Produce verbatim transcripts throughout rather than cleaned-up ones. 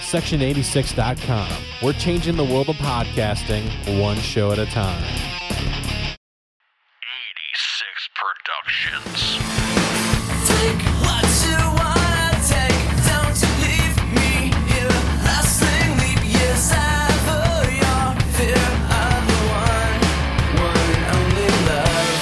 section eighty-six dot com. We're changing the world of podcasting one show at a time. eighty-six Productions. Take what you wanna take, don't you leave me here. Lasting leap years ever, your fear of the one, one and only love.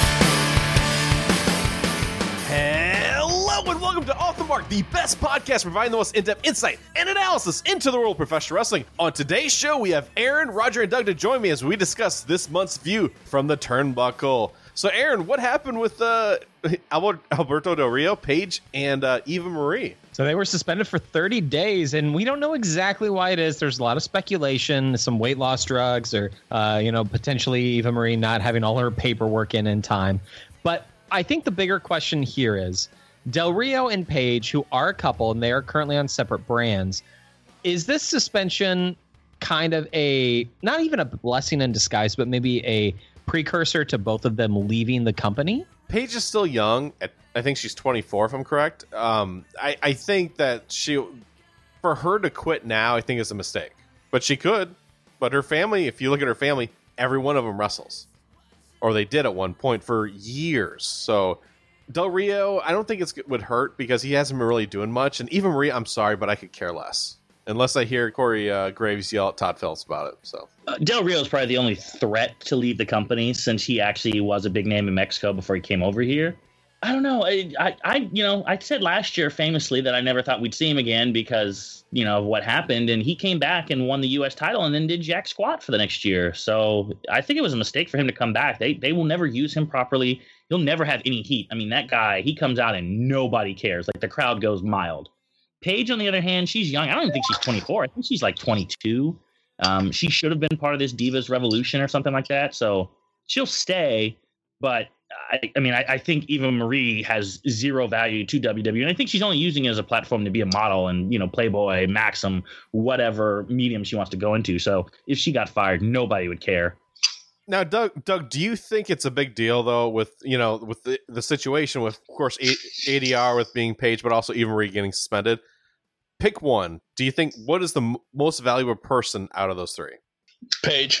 Hello and welcome to Off the Mark, the best podcast providing the most in-depth insight and analysis into the world of professional wrestling. On today's show, we have Aaron, Roger, and Doug to join me as we discuss this month's view from the turnbuckle. So, Aaron, what happened with uh, Alberto Del Rio, Paige, and uh, Eva Marie? So they were suspended for thirty days, and we don't know exactly why it is. There's a lot of speculation, some weight loss drugs, or uh, you know, potentially Eva Marie not having all her paperwork in in time. But I think the bigger question here is Del Rio and Paige, who are a couple, and they are currently on separate brands. Is this suspension kind of a, not even a blessing in disguise, but maybe a precursor to both of them leaving the company? Paige is still young. At, I think she's twenty-four, if I'm correct. Um, I, I think that she, for her to quit now, I think is a mistake. But she could. But her family, if you look at her family, every one of them wrestles. Or they did at one point for years. So Del Rio, I don't think it's would hurt because he hasn't been really doing much. And even Marie, I'm sorry, but I could care less. Unless I hear Corey uh, Graves yell at Todd Phillips about it. So uh, Del Rio is probably the only threat to leave the company since he actually was a big name in Mexico before he came over here. I don't know. I, I, I, you know, I said last year famously that I never thought we'd see him again because, you know, of what happened. And he came back and won the U S title and then did jack squat for the next year. So I think it was a mistake for him to come back. They they will never use him properly. He'll never have any heat. I mean, that guy, he comes out and nobody cares. Like the crowd goes mild. Paige, on the other hand, she's young. I don't even think she's twenty-four. I think she's like twenty-two. Um, she should have been part of this Divas Revolution or something like that. So she'll stay. But I, I mean, I, I think Eva Marie has zero value to W W E. And I think she's only using it as a platform to be a model and, you know, Playboy, Maxim, whatever medium she wants to go into. So if she got fired, nobody would care. now, Doug, Doug, do you think it's a big deal though with, you know, with the, the situation with, of course, A D R with being Paige, but also Eva Marie getting suspended? Pick one. Do you think what is the m- most valuable person out of those three? Paige.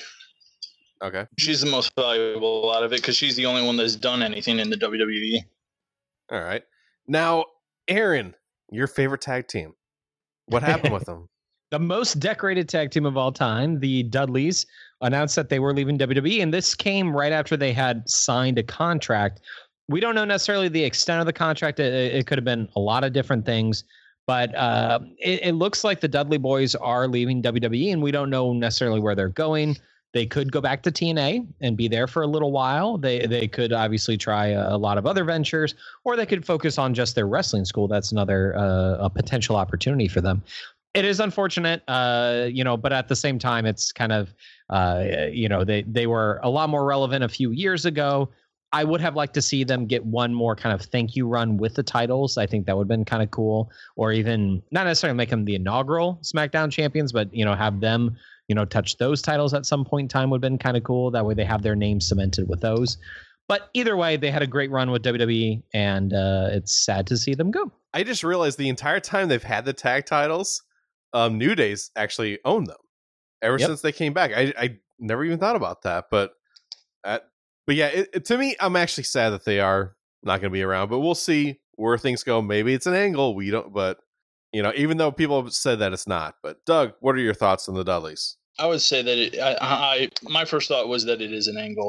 Okay. She's the most valuable out of it because she's the only one that's done anything in the W W E. All right. Now, Aaron, your favorite tag team. What happened with them? The most decorated tag team of all time, the Dudleys, announced that they were leaving W W E, and this came right after they had signed a contract. We don't know necessarily the extent of the contract. It, it could have been a lot of different things. But uh, it, it looks like the Dudley boys are leaving W W E, and we don't know necessarily where they're going. They could go back to T N A and be there for a little while. They they could obviously try a, a lot of other ventures, or they could focus on just their wrestling school. That's another uh, a potential opportunity for them. It is unfortunate, uh, you know, but at the same time, it's kind of, uh, you know, they they were a lot more relevant a few years ago. I would have liked to see them get one more kind of thank you run with the titles. I think that would have been kind of cool, or even not necessarily make them the inaugural SmackDown champions, but, you know, have them, you know, touch those titles at some point in time would have been kind of cool. That way they have their names cemented with those. But either way, they had a great run with W W E, and uh, it's sad to see them go. I just realized the entire time they've had the tag titles, um, New Day's actually owned them ever Yep. since they came back. I, I never even thought about that, but at, but yeah, it, it, to me, I'm actually sad that they are not going to be around. But we'll see where things go. Maybe it's an angle. We don't, but you know, even though people have said that it's not. But Doug, what are your thoughts on the Dudleys? I would say that it, I, I my first thought was that it is an angle,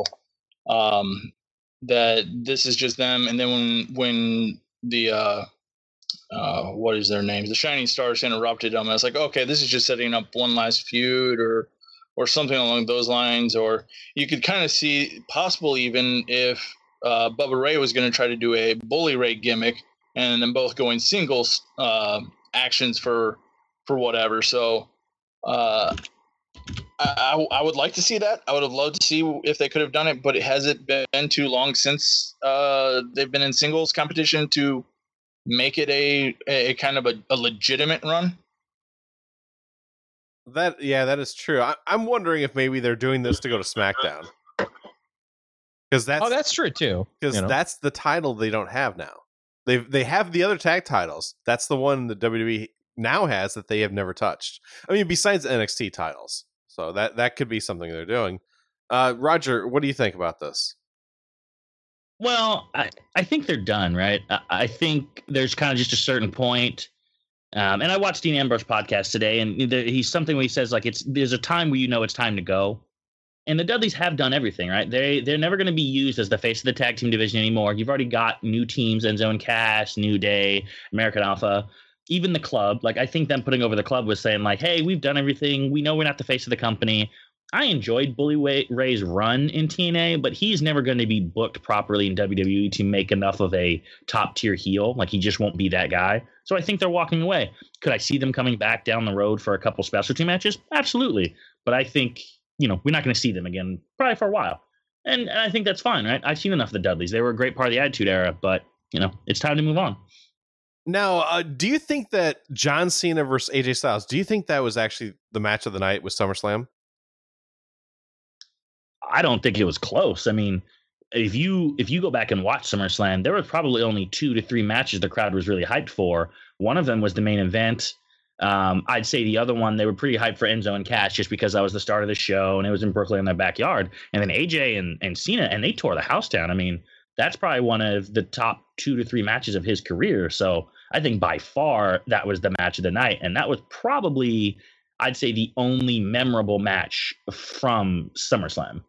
um, that this is just them. And then when when the uh, uh, what is their names? The Shining Stars interrupted them. I was like, okay, this is just setting up one last feud or or something along those lines. Or you could kind of see possible even if uh, Bubba Ray was going to try to do a Bully Ray gimmick and then both going singles uh, actions for for whatever. So. Uh, I, I would like to see that. I would have loved to see if they could have done it, but it hasn't been too long since uh, they've been in singles competition to make it a a kind of a, a legitimate run. That yeah, that is true. I, I'm wondering if maybe they're doing this to go to SmackDown because that's Oh, that's true too. because you know. that's the title they don't have now. They they have the other tag titles. That's the one that W W E now has that they have never touched. I mean, besides N X T titles. So that, that could be something they're doing. Uh, Roger, what do you think about this? Well, I, I think they're done, right? I, I think there's kind of just a certain point. Um, and I watched Dean Ambrose podcast today, and there, he's something where he says, like, it's there's a time where you know it's time to go. And the Dudleys have done everything, right? They, they're never going to be used as the face of the tag team division anymore. You've already got new teams, Enzo and Cass, New Day, American Alpha, even the club. Like, I think them putting over the club was saying, like, hey, we've done everything. We know we're not the face of the company. I enjoyed Bully Ray's run in T N A, but he's never going to be booked properly in W W E to make enough of a top-tier heel. Like, he just won't be that guy. So I think they're walking away. Could I see them coming back down the road for a couple specialty matches? Absolutely. But I think, you know, we're not going to see them again probably for a while. And, and I think that's fine, right? I've seen enough of the Dudleys. They were a great part of the Attitude Era, but, you know, it's time to move on. Now, uh, do you think that John Cena versus A J Styles, do you think that was actually the match of the night with SummerSlam? I don't think it was close. I mean, if you if you go back and watch SummerSlam, there were probably only two to three matches the crowd was really hyped for. One of them was the main event. Um, I'd say the other one, they were pretty hyped for Enzo and Cass just because that was the start of the show and it was in Brooklyn in their backyard. And then A J and, and Cena, and they tore the house down. I mean, that's probably one of the top two to three matches of his career. So I think by far that was the match of the night. And that was probably, I'd say, the only memorable match from SummerSlam.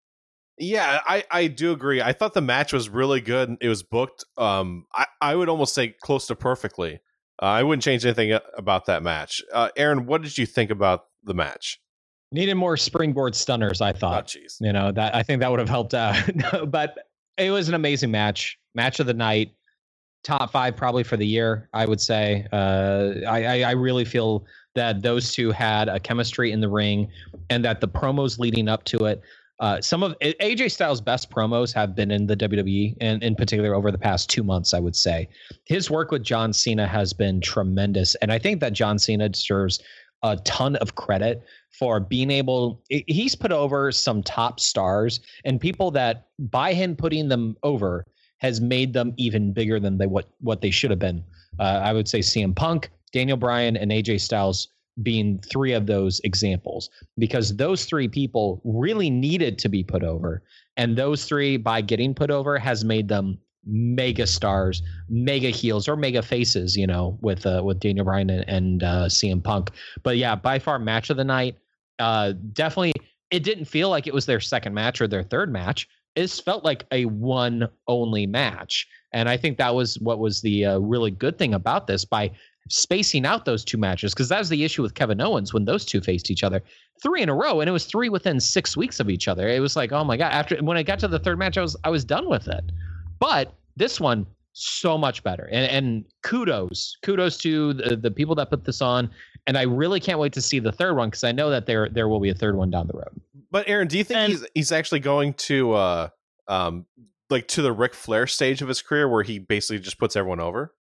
Yeah, I, I do agree. I thought the match was really good. It was booked. Um, I, I would almost say close to perfectly. Uh, I wouldn't change anything about that match. Uh, Aaron, what did you think about the match? Needed more springboard stunners, I thought. Oh, jeez. You know, that I think that would have helped out. But it was an amazing match. Match of the night. Top five probably for the year, I would say. Uh, I, I, I really feel that those two had a chemistry in the ring and that the promos leading up to it, Uh, some of A J Styles' best promos have been in the W W E, and in particular over the past two months, I would say. His work with John Cena has been tremendous, and I think that John Cena deserves a ton of credit for being able. He's put over some top stars, and people that by him putting them over has made them even bigger than they what what they should have been. Uh, I would say C M Punk, Daniel Bryan, and A J Styles being three of those examples, because those three people really needed to be put over, and those three, by getting put over, has made them mega stars, mega heels, or mega faces, you know, with uh, with Daniel Bryan and, and uh, C M Punk. But yeah, by far match of the night. Uh, definitely, it didn't feel like it was their second match or their third match. It felt like a one only match, and I think that was what was the uh, really good thing about this, by spacing out those two matches, because that was the issue with Kevin Owens when those two faced each other three in a row, and it was three within six weeks of each other. It was like, oh my god! After when I got to the third match, I was I was done with it. But this one, so much better, and, and kudos kudos to the, the people that put this on, and I really can't wait to see the third one, because I know that there there will be a third one down the road. But Aaron, do you think And- he's he's actually going to uh um like to the Ric Flair stage of his career where he basically just puts everyone over?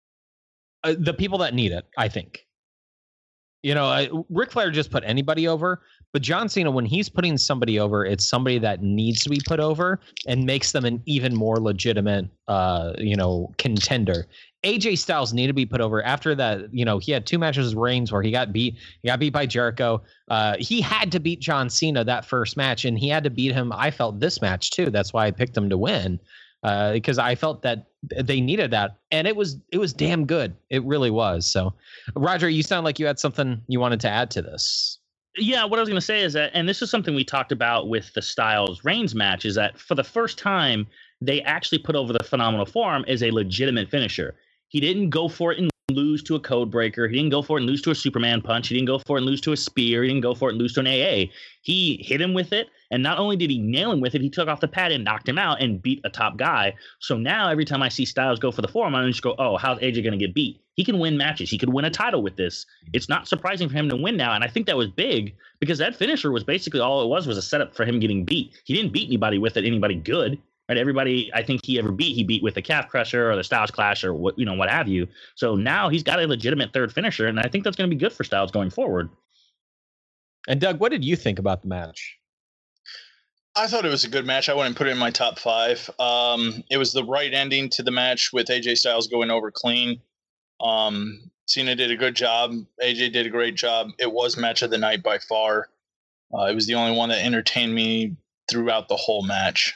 Uh, the people that need it, I think. You know, uh, Ric Flair just put anybody over, but John Cena, when he's putting somebody over, it's somebody that needs to be put over and makes them an even more legitimate, uh, you know, contender. A J Styles needed to be put over after that. You know, he had two matches with Reigns where he got beat. He got beat by Jericho. Uh, he had to beat John Cena that first match, and he had to beat him, I felt, this match too. That's why I picked him to win. Uh, because I felt that they needed that, and it was it was damn good. It really was. So, Roger, you sound like you had something you wanted to add to this. Yeah, what I was going to say is that, and this is something we talked about with the Styles Reigns match, is that for the first time, they actually put over the Phenomenal Forearm as a legitimate finisher. He didn't go for it and lose to a code breaker. He didn't go for it and lose to a Superman punch. He didn't go for it and lose to a spear. He didn't go for it and lose to an A A. He hit him with it, and not only did he nail him with it, he took off the pad and knocked him out and beat a top guy. So now every time I see Styles go for the forearm, I just go, oh, how's A J going to get beat? He can win matches. He could win a title with this. It's not surprising for him to win now, and I think that was big, because that finisher was basically all it was was a setup for him getting beat. He didn't beat anybody with it, anybody good. Right, everybody I think he ever beat, he beat with the calf crusher or the Styles Clash or what, you know, what have you. So now he's got a legitimate third finisher, and I think that's going to be good for Styles going forward. And Doug, what did you think about the match? I thought it was a good match. I wouldn't put it in my top five. Um, it was the right ending to the match with A J Styles going over clean. Um, Cena did a good job. A J did a great job. It was match of the night by far. Uh, it was the only one that entertained me throughout the whole match.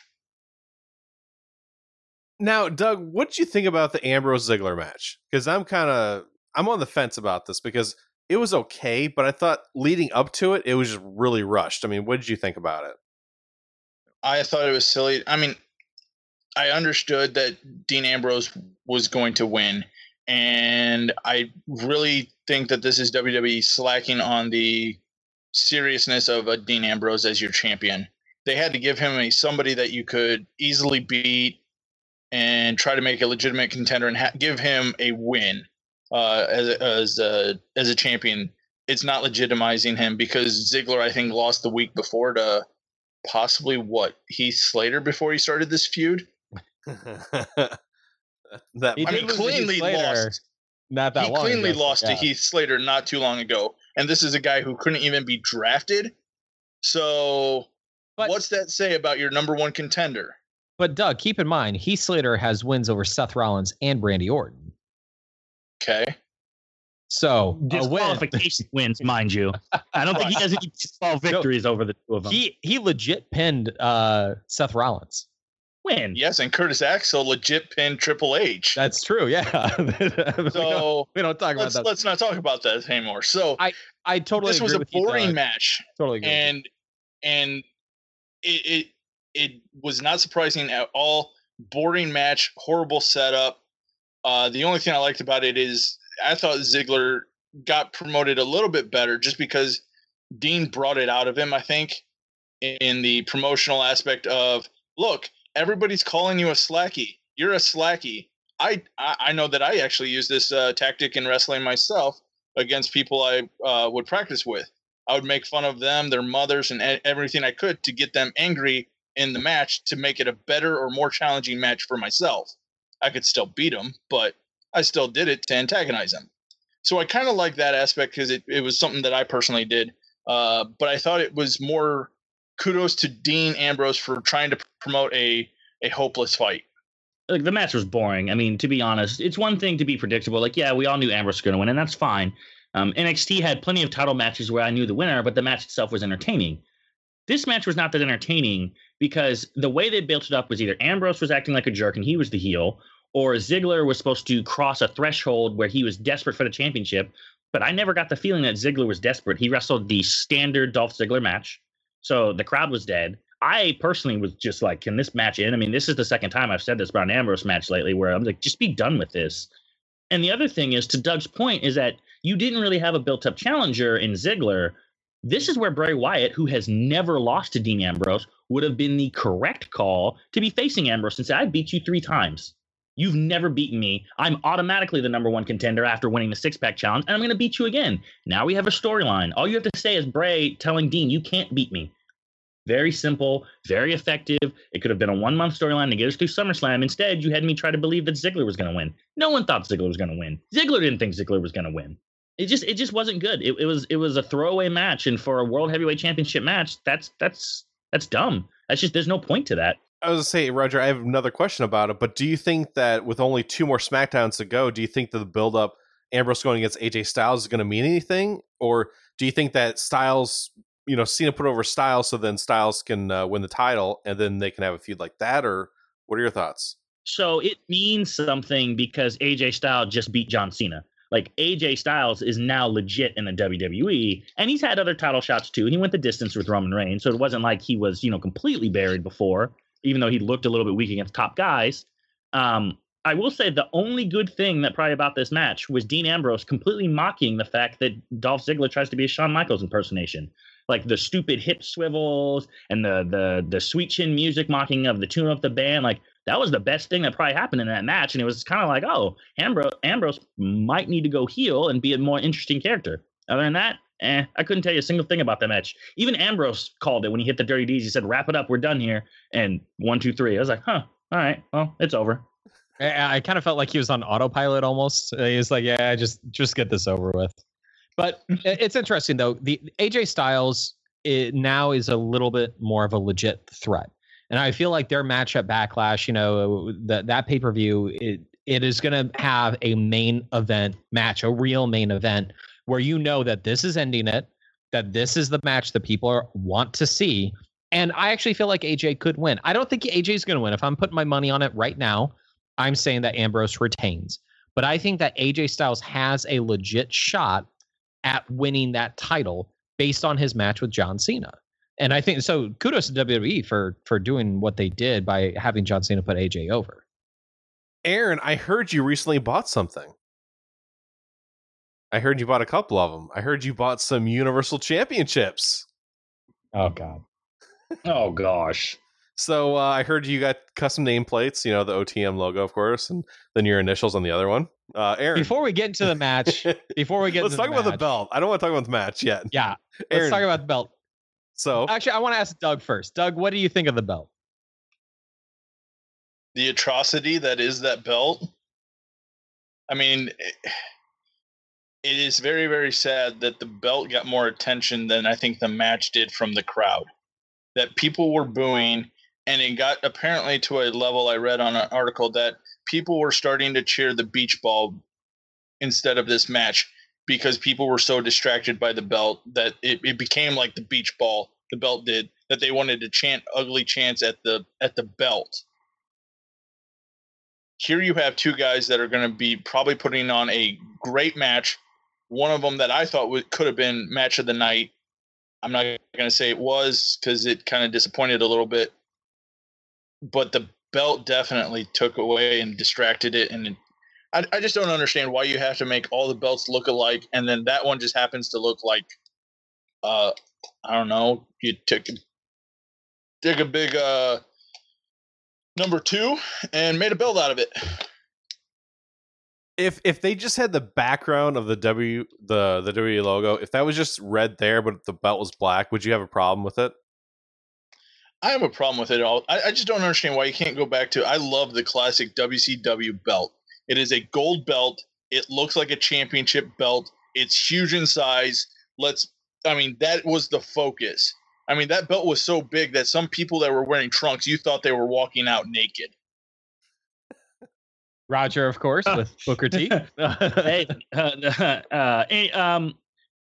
Now, Doug, what did you think about the Ambrose Ziggler match? Because I'm kind of I'm on the fence about this because it was okay, but I thought leading up to it, it was just really rushed. I mean, what did you think about it? I thought it was silly. I mean, I understood that Dean Ambrose was going to win, and I really think that this is W W E slacking on the seriousness of a Dean Ambrose as your champion. They had to give him a somebody that you could easily beat and try to make a legitimate contender and ha- give him a win uh, as a, as a, as a champion. It's not legitimizing him because Ziggler, I think, lost the week before to possibly what Heath Slater before he started this feud. that He I did mean, lose to cleanly Heath Slater lost. Not that He long cleanly ago, so, lost yeah. to Heath Slater not too long ago, and this is a guy who couldn't even be drafted. So, But- what's that say about your number one contender? But Doug, keep in mind, Heath Slater has wins over Seth Rollins and Randy Orton. Okay, So a win. Disqualification wins, mind you. I don't think he has any twelve victories over the two of them. He he legit pinned uh, Seth Rollins. Win. yes, and Curtis Axel legit pinned Triple H. That's true. Yeah. we, don't, So we don't talk about let's that. let's not talk about that anymore. So I totally this was agree a with you, boring Doug. match, Totally agree. with you. and and it, it it was not surprising at all. Boring match, horrible setup. Uh, the only thing I liked about it is I thought Ziggler got promoted a little bit better just because Dean brought it out of him. I think in the promotional aspect of, look, everybody's calling you a slacky. You're a slacky. I I, I know that I actually use this uh, tactic in wrestling myself against people I uh, would practice with. I would make fun of them, their mothers, and e- everything I could to get them angry in the match to make it a better or more challenging match for myself. I could still beat them, but I still did it to antagonize them. So I kind of like that aspect because it, it was something that I personally did. Uh, but I thought it was more kudos to Dean Ambrose for trying to promote a, a hopeless fight. Like, the match was boring. I mean, to be honest, it's one thing to be predictable. Like, yeah, we all knew Ambrose was going to win, and that's fine. Um, N X T had plenty of title matches where I knew the winner, but the match itself was entertaining. This match was not that entertaining because the way they built it up was either Ambrose was acting like a jerk and he was the heel, or Ziggler was supposed to cross a threshold where he was desperate for the championship. But I never got the feeling that Ziggler was desperate. He wrestled the standard Dolph Ziggler match, so the crowd was dead. I personally was just like, can this match end? I mean, this is the second time I've said this about an Ambrose match lately where I'm like, just be done with this. And the other thing is, to Doug's point, is that you didn't really have a built-up challenger in Ziggler. This is where Bray Wyatt, who has never lost to Dean Ambrose, would have been the correct call to be facing Ambrose and say, I beat you three times. You've never beaten me. I'm automatically the number one contender after winning the six-pack challenge, and I'm going to beat you again. Now we have a storyline. All you have to say is Bray telling Dean, you can't beat me. Very simple, very effective. It could have been a one-month storyline to get us through SummerSlam. Instead, you had me try to believe that Ziggler was going to win. No one thought Ziggler was going to win. Ziggler didn't think Ziggler was going to win. It just it just wasn't good. It, it was it was a throwaway match, and for a World Heavyweight Championship match, that's that's that's dumb. That's just there's no point to that. I was going to say, Roger, I have another question about it, but do you think that with only two more SmackDowns to go, do you think that the build-up Ambrose going against A J Styles is going to mean anything? Or do you think that Styles, you know, Cena put over Styles so then Styles can uh, win the title and then they can have a feud like that? Or what are your thoughts? So it means something because A J Styles just beat John Cena. Like, A J Styles is now legit in the W W E, and he's had other title shots too. He went the distance with Roman Reigns, so it wasn't like he was, you know, completely buried before, even though he looked a little bit weak against top guys. Um, I will say the only good thing that probably about this match was Dean Ambrose completely mocking the fact that Dolph Ziggler tries to be a Shawn Michaels impersonation. Like the stupid hip swivels and the the the sweet chin music mocking of the tune of the band. Like, that was the best thing that probably happened in that match. And it was kind of like, oh, Ambrose, Ambrose might need to go heel and be a more interesting character. Other than that, eh, I couldn't tell you a single thing about that match. Even Ambrose called it when he hit the Dirty D's. He said, wrap it up. We're done here. And one, two, three. I was like, huh, all right, well, it's over. I, I kind of felt like he was on autopilot almost. Uh, He was like, yeah, just just get this over with. But it- it's interesting, though. The A J Styles it now is a little bit more of a legit threat. And I feel like their match at Backlash, you know, that that pay-per-view, it, it is going to have a main event match, a real main event where you know that this is ending it, that this is the match that people are, want to see. And I actually feel like A J could win. I don't think A J is going to win. If I'm putting my money on it right now, I'm saying that Ambrose retains. But I think that A J Styles has a legit shot at winning that title based on his match with John Cena. And I think so. Kudos to W W E for for doing what they did by having John Cena put A J over. Aaron, I heard you recently bought something. I heard you bought a couple of them. I heard you bought some Universal Championships. Oh God. Oh gosh. So uh, I heard you got custom nameplates. You know, the O T M logo, of course, and then your initials on the other one. Uh, Aaron, Before we get into the match, before we get let's into talk the about the match- belt. I don't want to talk about the match yet. Yeah, Aaron, let's talk about the belt. So Actually, I want to ask Doug first. Doug, what do you think of the belt? The atrocity that is that belt. I mean, it, it is very, very sad that the belt got more attention than I think the match did from the crowd. That people were booing, and it got apparently to a level I read on an article that people were starting to cheer the beach ball instead of this match because people were so distracted by the belt that it, it became like the beach ball, the belt did, that they wanted to chant ugly chants at the at the belt. Here you have two guys that are going to be probably putting on a great match. One of them that I thought would, could have been match of the night. I'm not going to say it was because it kind of disappointed a little bit. But the belt definitely took away and distracted it. And it, I, I just don't understand why you have to make all the belts look alike. And then that one just happens to look like, uh, I don't know, you took, took a big uh, number two and made a belt out of it. if if they just had the background of the W the the W W E logo, if that was just red there, but the belt was black, would you have a problem with it? I have a problem with it all. I, I just don't understand why you can't go back to. I love the classic W C W belt. It is a gold belt. It looks like a championship belt. It's huge in size. Let's. I mean, that was the focus. I mean, that belt was so big that some people that were wearing trunks, you thought they were walking out naked. Roger, of course, with Booker T. hey, uh, uh, hey, um,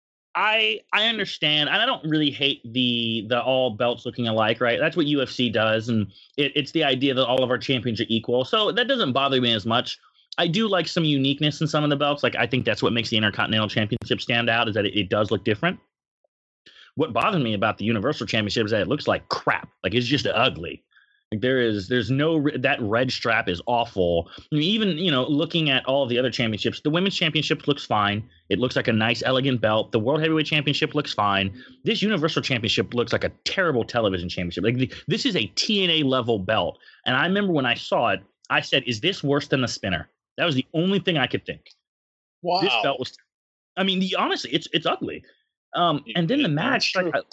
I I understand, and I don't really hate the the all belts looking alike, right? That's what U F C does, and it, it's the idea that all of our champions are equal. So that doesn't bother me as much. I do like some uniqueness in some of the belts. Like I think that's what makes the Intercontinental Championship stand out, is that it, it does look different. What bothers me about the Universal Championship is that it looks like crap. Like it's just ugly. Like there is, there's no, that red strap is awful. I mean, even, you know, looking at all of the other championships, the Women's Championship looks fine. It looks like a nice, elegant belt. The World Heavyweight Championship looks fine. This Universal Championship looks like a terrible television championship. Like the, this is a T N A level belt. And I remember when I saw it, I said, is this worse than the spinner? That was the only thing I could think. Wow. This belt was, I mean, the honestly, it's it's ugly. Um, and then the match, like, I,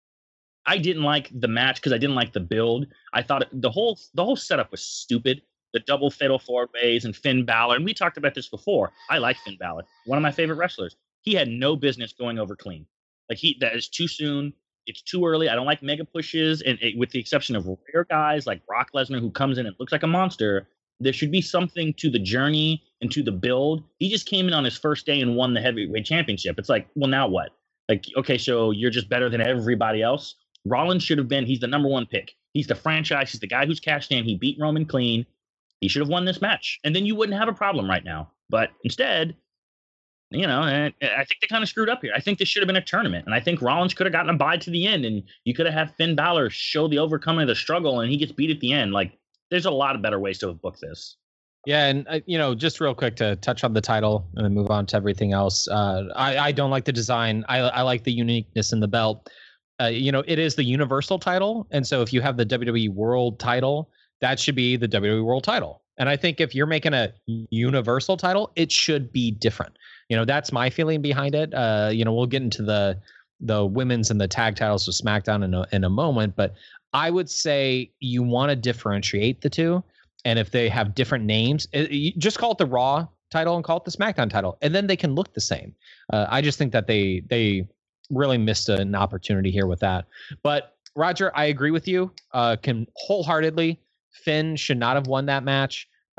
I didn't like the match because I didn't like the build. I thought it, the whole the whole setup was stupid. The double fatal four ways and Finn Balor, and we talked about this before. I like Finn Balor, one of my favorite wrestlers. He had no business going over clean. Like he, that is too soon. It's too early. I don't like mega pushes, and it, with the exception of rare guys like Brock Lesnar, who comes in and looks like a monster. There should be something to the journey and to the build. He just came in on his first day and won the heavyweight championship. It's like, well, now what? Like, okay, so you're just better than everybody else. Rollins should have been, he's the number one pick. He's the franchise. He's the guy who's cashed in. He beat Roman clean. He should have won this match. And then you wouldn't have a problem right now. But instead, you know, I think they kind of screwed up here. I think this should have been a tournament. And I think Rollins could have gotten a bye to the end. And you could have had Finn Balor show the overcoming of the struggle. And he gets beat at the end. Like, there's a lot of better ways to have booked this. Yeah, and uh, you know, just real quick to touch on the title and then move on to everything else. Uh, I, I don't like the design. I, I like the uniqueness in the belt. Uh, you know, it is the universal title, and so if you have the W W E World title, that should be the W W E World title. And I think if you're making a universal title, it should be different. You know, that's my feeling behind it. Uh, you know, we'll get into the the women's and the tag titles with SmackDown in a, in a moment, but I would say you want to differentiate the two. And if they have different names, it, you just call it the Raw title and call it the SmackDown title, and then they can look the same. Uh, I just think that they they really missed an opportunity here with that. But Roger, I agree with you. Uh, can wholeheartedly, Finn should not have won that match.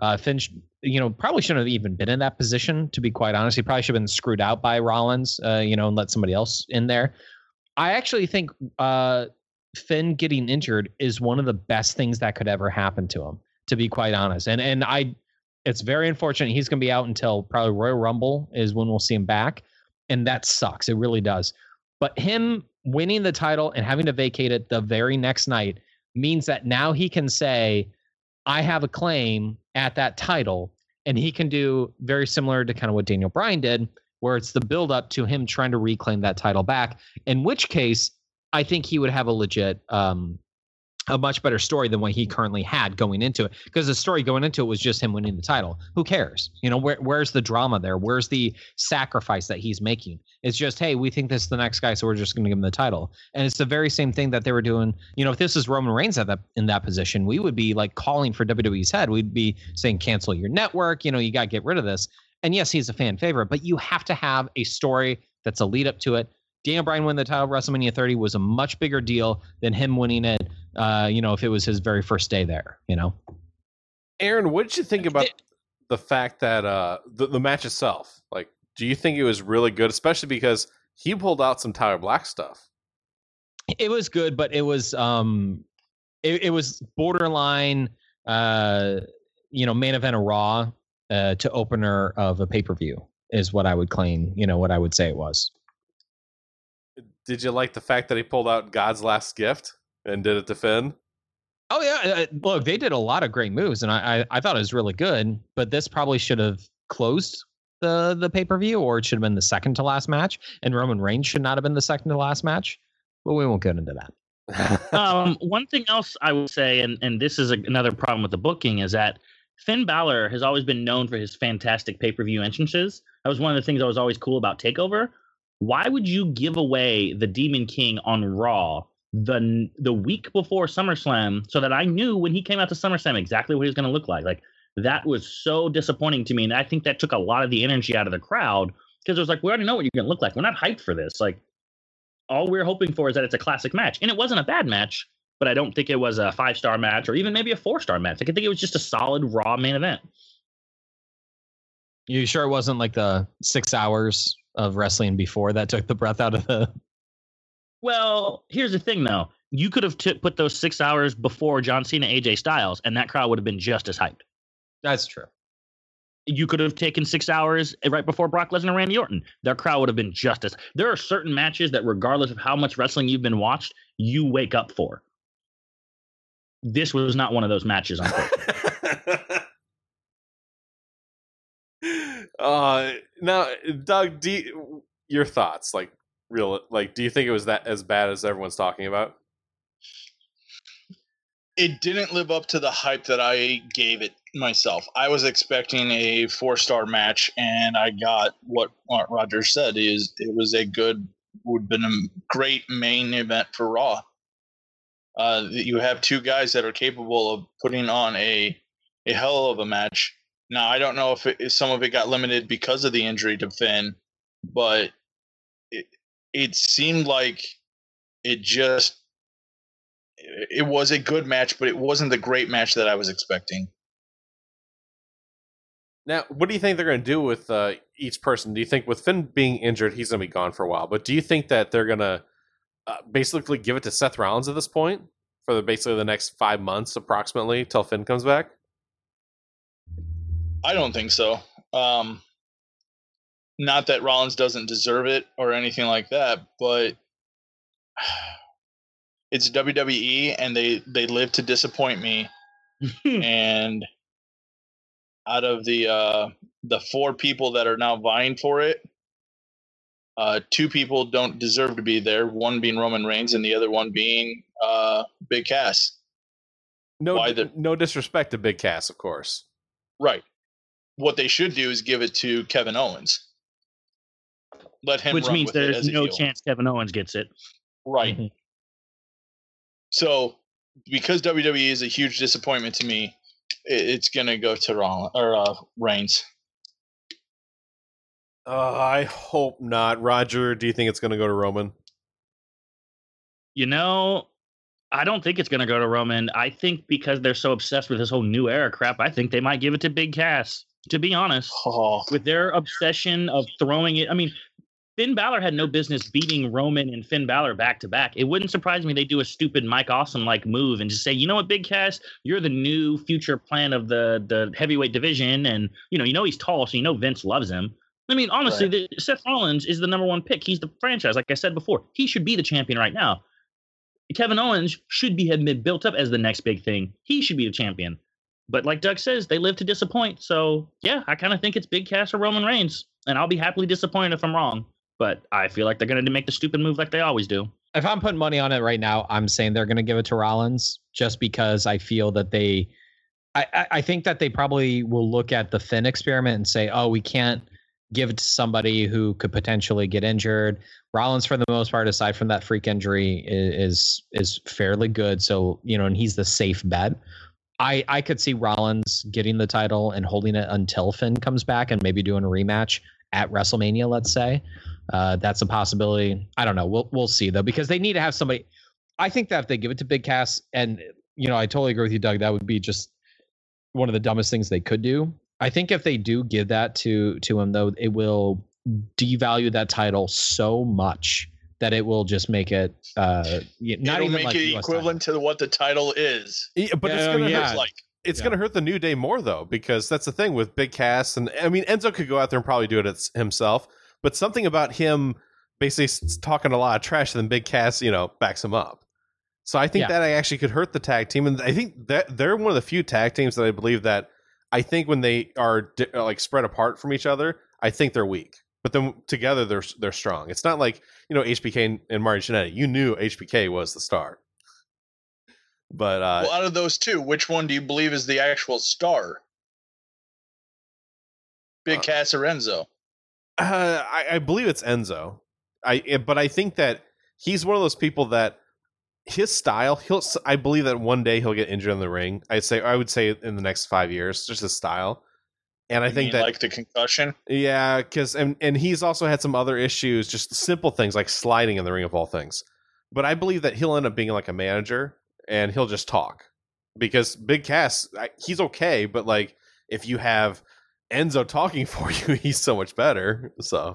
Uh, Finn, you know, probably shouldn't have even been in that position, to be quite honest. He probably should have been screwed out by Rollins, uh, you know, and let somebody else in there. I actually think uh, Finn getting injured is one of the best things that could ever happen to him, to be quite honest. And and I, it's very unfortunate. He's going to be out until probably Royal Rumble is when we'll see him back. And that sucks. It really does. But him winning the title and having to vacate it the very next night means that now he can say, I have a claim at that title, and he can do very similar to kind of what Daniel Bryan did, where it's the build up to him trying to reclaim that title back, in which case I think he would have a legit, um, a much better story than what he currently had going into it. Because the story going into it was just him winning the title. Who cares? You know, where, where's the drama there? Where's the sacrifice that he's making? It's just, hey, we think this is the next guy, so we're just going to give him the title. And it's the very same thing that they were doing. You know, if this is Roman Reigns at that in that position, we would be like calling for W W E's head. We'd be saying, cancel your network. You know, you got to get rid of this. And yes, he's a fan favorite, but you have to have a story that's a lead up to it. Daniel Bryan winning the title at WrestleMania thirty was a much bigger deal than him winning it. Uh, you know, if it was his very first day there, you know. Aaron, what did you think about it, the fact that uh, the, the match itself? Like, do you think it was really good, especially because he pulled out some Tyler Black stuff? It was good, but it was um, it, it was borderline, uh, you know, main event of Raw uh, to opener of a pay per view is what I would claim. You know, what I would say it was. Did you like the fact that he pulled out God's last gift and did it to Finn? Oh yeah, look, they did a lot of great moves, and I, I I thought it was really good. But this probably should have closed the the pay per view, or it should have been the second to last match. And Roman Reigns should not have been the second to last match. But we won't get into that. um, one thing else I would say, and and this is a, another problem with the booking, is that Finn Balor has always been known for his fantastic pay per view entrances. That was one of the things that was always cool about Takeover. Why would you give away the Demon King on Raw the the week before SummerSlam so that I knew when he came out to SummerSlam exactly what he was going to look like? Like, that was so disappointing to me, and I think that took a lot of the energy out of the crowd because it was like, we already know what you're going to look like. We're not hyped for this. Like, all we're hoping for is that it's a classic match, and it wasn't a bad match, but I don't think it was a five-star match or even maybe a four-star match. I think it was just a solid Raw main event. You sure it wasn't like the six hours of wrestling before that took the breath out of the... Well, here's the thing, though. You could have t- put those six hours before John Cena, A J Styles, and that crowd would have been just as hyped. That's true. You could have taken six hours right before Brock Lesnar and Randy Orton. Their crowd would have been just as... There are certain matches that, regardless of how much wrestling you've been watched, you wake up for. This was not one of those matches, unfortunately. uh, now, Doug, do you, your thoughts, like, real, like, do you think it was that as bad as everyone's talking about? It didn't live up to the hype that I gave it myself. I was expecting a four-star match, and I got what, what Roger said is it was a good, would have been a great main event for Raw. Uh, you have two guys that are capable of putting on a a hell of a match. Now, I don't know if, it, if some of it got limited because of the injury to Finn, but it, it seemed like it just it was a good match, but it wasn't the great match that I was expecting. Now, what do you think they're going to do with uh, each person? Do you think with Finn being injured, he's going to be gone for a while, but do you think that they're going to uh, basically give it to Seth Rollins at this point for the, basically the next five months approximately till Finn comes back? I don't think so. Um, not that Rollins doesn't deserve it or anything like that, but it's W W E and they, they live to disappoint me. And out of the uh, the four people that are now vying for it, uh, two people don't deserve to be there. One being Roman Reigns, and the other one being uh, Big Cass. No, Why the- no disrespect to Big Cass, of course. Right. What they should do is give it to Kevin Owens. Let him. Which run means with it there's as a no heel. chance Kevin Owens gets it. Right. Mhm. So, because W W E is a huge disappointment to me, it, it's gonna go to Rollins or uh, Reigns. Uh, I hope not. Roger, do you think it's going to go to Roman? You know, I don't think it's going to go to Roman. I think because they're so obsessed with this whole new era crap, I think they might give it to Big Cass, to be honest. Oh, With their obsession of throwing it. I mean, Finn Balor had no business beating Roman and Finn Balor back to back. It wouldn't surprise me they do a stupid Mike Awesome-like move and just say, you know what, Big Cass, you're the new future plan of the, the heavyweight division. And, you know, you know he's tall, so you know Vince loves him. I mean, honestly, Right. the, Seth Rollins is the number one pick. He's the franchise. Like I said before, he should be the champion right now. Kevin Owens should be have been built up as the next big thing. He should be the champion. But like Doug says, they live to disappoint. So, yeah, I kind of think it's Big Cass or Roman Reigns. And I'll be happily disappointed if I'm wrong. But I feel like they're going to make the stupid move like they always do. If I'm putting money on it right now, I'm saying they're going to give it to Rollins just because I feel that they, I, I, I think that they probably will look at the Finn experiment and say, oh, we can't give it to somebody who could potentially get injured. Rollins, for the most part, aside from that freak injury, is is fairly good. So, you know, and he's the safe bet. I, I could see Rollins getting the title and holding it until Finn comes back and maybe doing a rematch at WrestleMania, let's say. Uh, that's a possibility. I don't know. We'll we'll see, though, because they need to have somebody. I think that if they give it to Big Cass, and, you know, I totally agree with you, Doug, that would be just one of the dumbest things they could do. I think if they do give that to to him, though, it will devalue that title so much that it will just make it uh, not it'll even make like it U S equivalent to what the title is. Yeah, but it's Yeah, gonna yeah. hurt, Like, it's Yeah. gonna hurt the New Day more though, because that's the thing with Big Cass, and I mean Enzo could go out there and probably do it it's- himself, but something about him basically s- talking a lot of trash, and then Big Cass, you know, backs him up. So I think Yeah. that actually could hurt the tag team, and I think that they're one of the few tag teams that I believe that I think when they are di- like spread apart from each other, I think they're weak. But then together they're they're strong. It's not like, you know, H B K and, and Marty Jannetty. You knew H B K was the star. But uh, well, out of those two, which one do you believe is the actual star? Big Uh, Cass or Enzo? Uh, I, I believe it's Enzo. I eh, but I think that he's one of those people that his style. He'll. I believe that one day he'll get injured in the ring. I'd say. I would say in the next five years, just his style. And I You think mean that like the concussion. yeah, because and and he's also had some other issues, just simple things like sliding in the ring of all things. But I believe that he'll end up being like a manager, and he'll just talk because Big Cass, I, he's okay, but like if you have Enzo talking for you, he's so much better. So,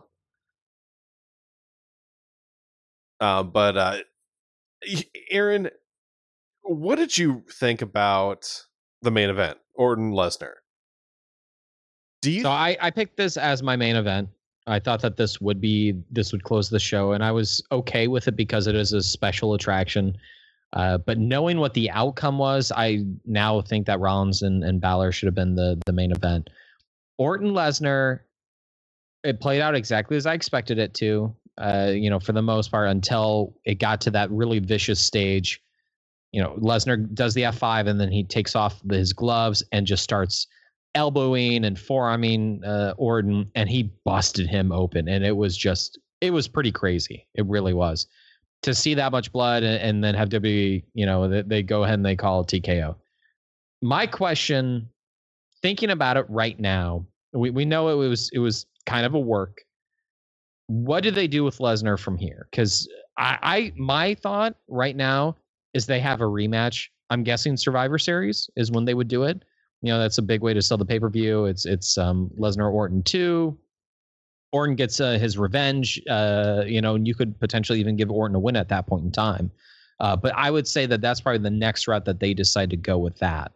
uh, but uh, Aaron, what did you think about the main event, Orton Lesnar? Do you? So I, I picked this as my main event. I thought that this would be this would close the show, and I was okay with it because it is a special attraction. Uh, but knowing what the outcome was, I now think that Rollins and, and Balor should have been the the main event. Orton Lesnar, it played out exactly as I expected it to. Uh, you know, for the most part, until it got to that really vicious stage. You know, Lesnar does the F five, and then he takes off his gloves and just starts elbowing and forearming uh, Orton, and he busted him open, and it was just it was pretty crazy. It really was to see that much blood, and, and then have W W E, you know, they, they go ahead and they call it T K O. My question, thinking about it right now, we we know it was it was kind of a work. What do they do with Lesnar from here? Because I, I my thought right now is they have a rematch. I'm guessing Survivor Series is when they would do it. You know, that's a big way to sell the pay-per-view. It's it's um, Lesnar Orton two. Orton gets uh, his revenge. Uh, you know, and you could potentially even give Orton a win at that point in time. Uh, but I would say that that's probably the next route that they decide to go with that.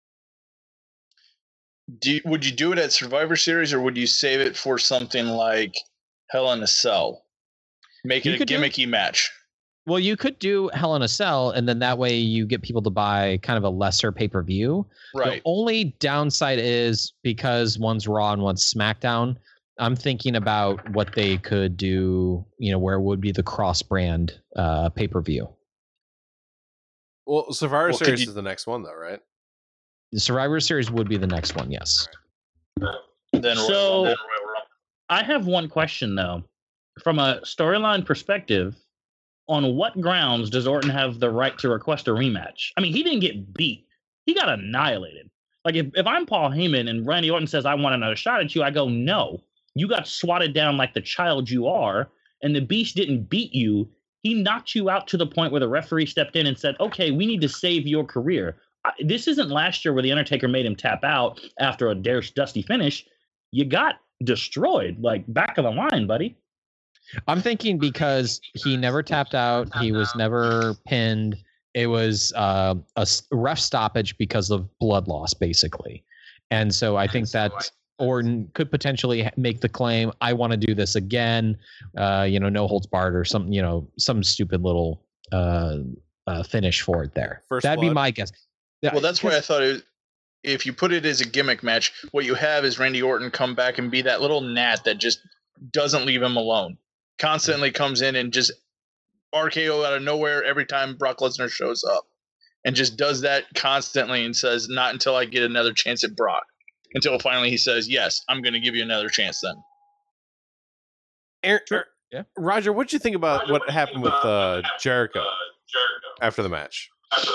Do you, would you do it at Survivor Series, or would you save it for something like Hell in a Cell? Make You it a could do- gimmicky match. Well, you could do Hell in a Cell, and then that way you get people to buy kind of a lesser pay-per-view. Right. The only downside is because one's Raw and one's SmackDown, I'm thinking about what they could do, you know, where it would be the cross-brand uh, pay-per-view. Well, Survivor Well, could Series you- is the next one, though, right? The Survivor Series would be the next one, yes. Then So- Royal Rumble. I have one question though. From a storyline perspective, on what grounds does Orton have the right to request a rematch? I mean, he didn't get beat. He got annihilated. Like if, if I'm Paul Heyman and Randy Orton says I want another shot at you, I go, no. You got swatted down like the child you are, and the beast didn't beat you. He knocked you out to the point where the referee stepped in and said, okay, we need to save your career. I, this isn't last year where The Undertaker made him tap out after a dare dusty finish. You got destroyed, like back of the line, buddy. I'm thinking because he never tapped out. He was never pinned. It was uh, a s- ref stoppage because of blood loss, basically. And so I think that Orton could potentially ha- make the claim, I want to do this again, uh, you know, no holds barred or some, you know, some stupid little uh, uh, finish for it there. First That'd blood. be my guess. Well, that's why I thought it, if you put it as a gimmick match, what you have is Randy Orton come back and be that little gnat that just doesn't leave him alone. Constantly comes in and just R K O out of nowhere every time Brock Lesnar shows up. And just does that constantly and says, not until I get another chance at Brock. Until finally he says, yes, I'm going to give you another chance then. Aaron, Yeah. Roger, what did you think about what happened with uh, Jericho after the match?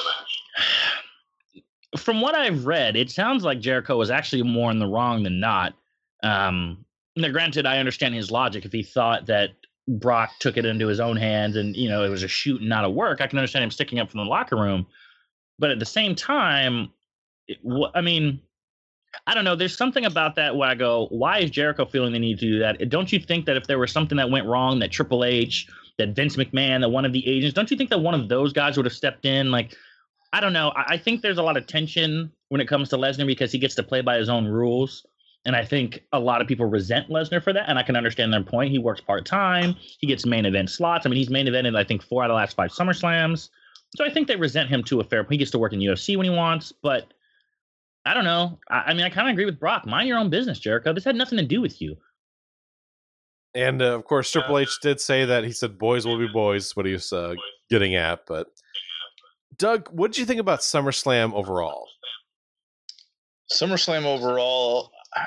From what I've read, it sounds like Jericho was actually more in the wrong than not. Um, now, granted, I understand his logic. If he thought that Brock took it into his own hands and, you know, it was a shoot and not a work, I can understand him sticking up from the locker room. But at the same time, it, I mean, I don't know. There's something about that where I go, why is Jericho feeling the need to do that? Don't you think that if there was something that went wrong, that Triple H, that Vince McMahon, that one of the agents, don't you think that one of those guys would have stepped in? Like, I don't know. I, I think there's a lot of tension when it comes to Lesnar because he gets to play by his own rules. And I think a lot of people resent Lesnar for that. And I can understand their point. He works part-time. He gets main event slots. I mean, he's main evented, I think, four out of the last five SummerSlams. So I think they resent him to a fair point. He gets to work in U F C when he wants. But I don't know. I, I mean, I kind of agree with Brock. Mind your own business, Jericho. This had nothing to do with you. And uh, of course, Triple H did say that. He said, boys will be boys, what he was uh, getting at. But Doug, what did you think about SummerSlam overall? SummerSlam overall,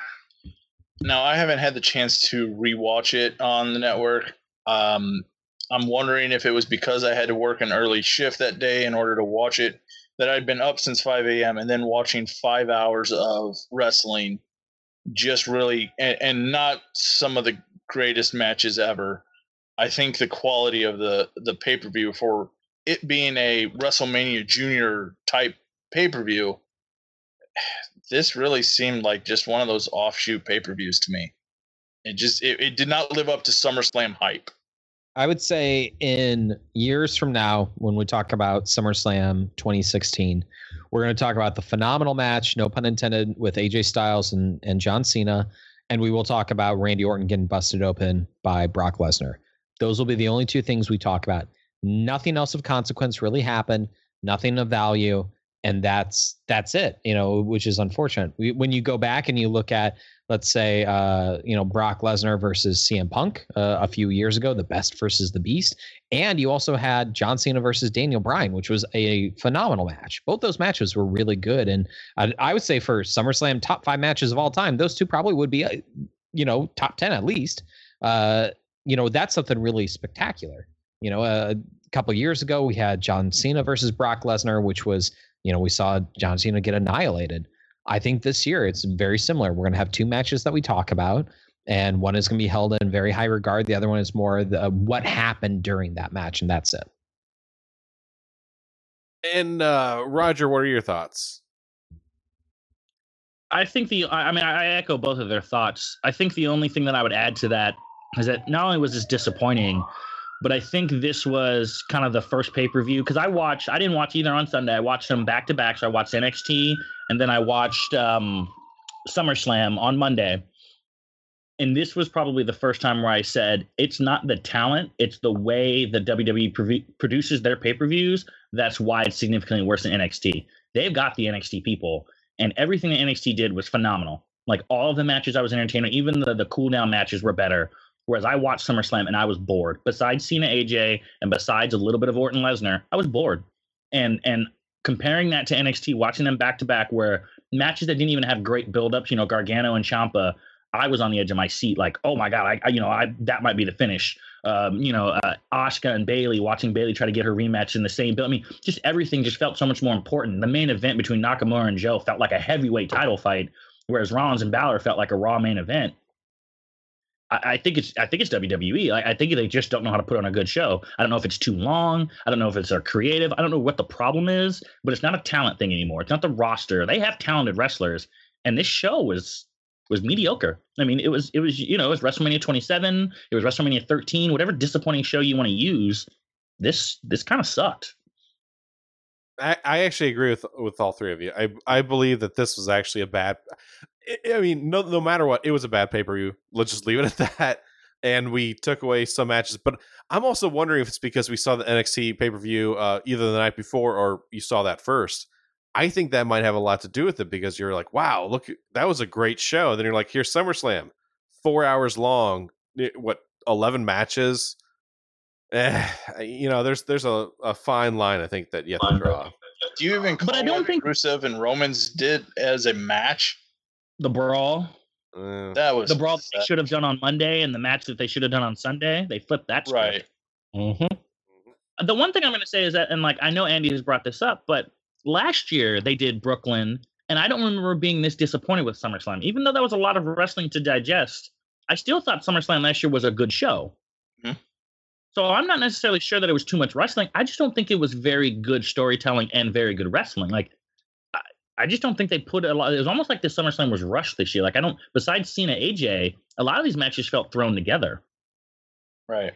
now I haven't had the chance to rewatch it on the network. Um, I'm wondering if it was because I had to work an early shift that day in order to watch it, that I'd been up since five a.m. and then watching five hours of wrestling, just really, and, and not some of the greatest matches ever. I think the quality of the, the pay-per-view, for it being a WrestleMania Junior type pay-per-view, this really seemed like just one of those offshoot pay-per-views to me. It just it, it did not live up to SummerSlam hype. I would say in years from now, when we talk about SummerSlam twenty sixteen, we're going to talk about the phenomenal match, no pun intended, with A J Styles and, and John Cena. And we will talk about Randy Orton getting busted open by Brock Lesnar. Those will be the only two things we talk about. Nothing else of consequence really happened. Nothing of value. And that's that's it, you know, which is unfortunate. We, when you go back and you look at, let's say, uh, you know, Brock Lesnar versus C M Punk uh, a few years ago, the best versus the beast. And you also had John Cena versus Daniel Bryan, which was a phenomenal match. Both those matches were really good. And I, I would say for SummerSlam top five matches of all time, those two probably would be, uh, you know, top ten at least. Uh, you know, that's something really spectacular. You know, uh, a couple of years ago, we had John Cena versus Brock Lesnar, which was, you know, we saw John Cena get annihilated. I think this year it's very similar. We're going to have two matches that we talk about, and one is going to be held in very high regard. The other one is more the what happened during that match, and that's it. And uh, Roger, what are your thoughts? I think the, I mean, I echo both of their thoughts. I think the only thing that I would add to that is that not only was this disappointing, but I think this was kind of the first pay-per-view, because I watched, I didn't watch either on Sunday. I watched them back to back. So I watched N X T and then I watched um, SummerSlam on Monday. And this was probably the first time where I said, it's not the talent, it's the way the W W E pro- produces their pay-per-views. That's why it's significantly worse than N X T. They've got the N X T people, and everything that N X T did was phenomenal. Like all of the matches I was entertained, even the, the cool down matches were better. Whereas I watched SummerSlam and I was bored. Besides Cena, A J, and besides a little bit of Orton Lesnar, I was bored. And and comparing that to N X T, watching them back to back, where matches that didn't even have great buildups, you know, Gargano and Ciampa, I was on the edge of my seat, like, oh my god, I, I you know, I that might be the finish. Um, you know, uh, Asuka and Bayley, watching Bayley try to get her rematch in the same build. I mean, just everything just felt so much more important. The main event between Nakamura and Joe felt like a heavyweight title fight, whereas Rollins and Balor felt like a Raw main event. I, I think it's I think it's W W E. I, I think they just don't know how to put on a good show. I don't know if it's too long. I don't know if it's their creative. I don't know what the problem is, but it's not a talent thing anymore. It's not the roster. They have talented wrestlers, and this show was was mediocre. I mean, it was it was you know it was WrestleMania twenty-seven. It was WrestleMania thirteen. Whatever disappointing show you want to use, this this kind of sucked. I, I actually agree with with all three of you. I I believe that this was actually a bad. I, I mean, no no matter what, it was a bad pay per view. Let's just leave it at that. And we took away some matches, but I'm also wondering if it's because we saw the N X T pay per view uh, either the night before or you saw that first. I think that might have a lot to do with it because you're like, wow, look, that was a great show. And then you're like, here's SummerSlam, four hours long, what, eleven matches. Eh, you know, there's there's a, a fine line, I think, that you have to draw. Do you even call But I don't what think- Rusev and Romans did as a match? The brawl, Uh, That was the brawl that they should have done on Monday, and the match that they should have done on Sunday, they flipped that script. right. Mm-hmm. The one thing I'm going to say is that, and like I know Andy has brought this up, but last year they did Brooklyn, and I don't remember being this disappointed with SummerSlam. Even though that was a lot of wrestling to digest, I still thought SummerSlam last year was a good show. Mhm. So I'm not necessarily sure that it was too much wrestling. I just don't think it was very good storytelling and very good wrestling. Like, I, I just don't think they put a lot. It was almost like the SummerSlam was rushed this year. Like, I don't. Besides Cena, A J, a lot of these matches felt thrown together. Right.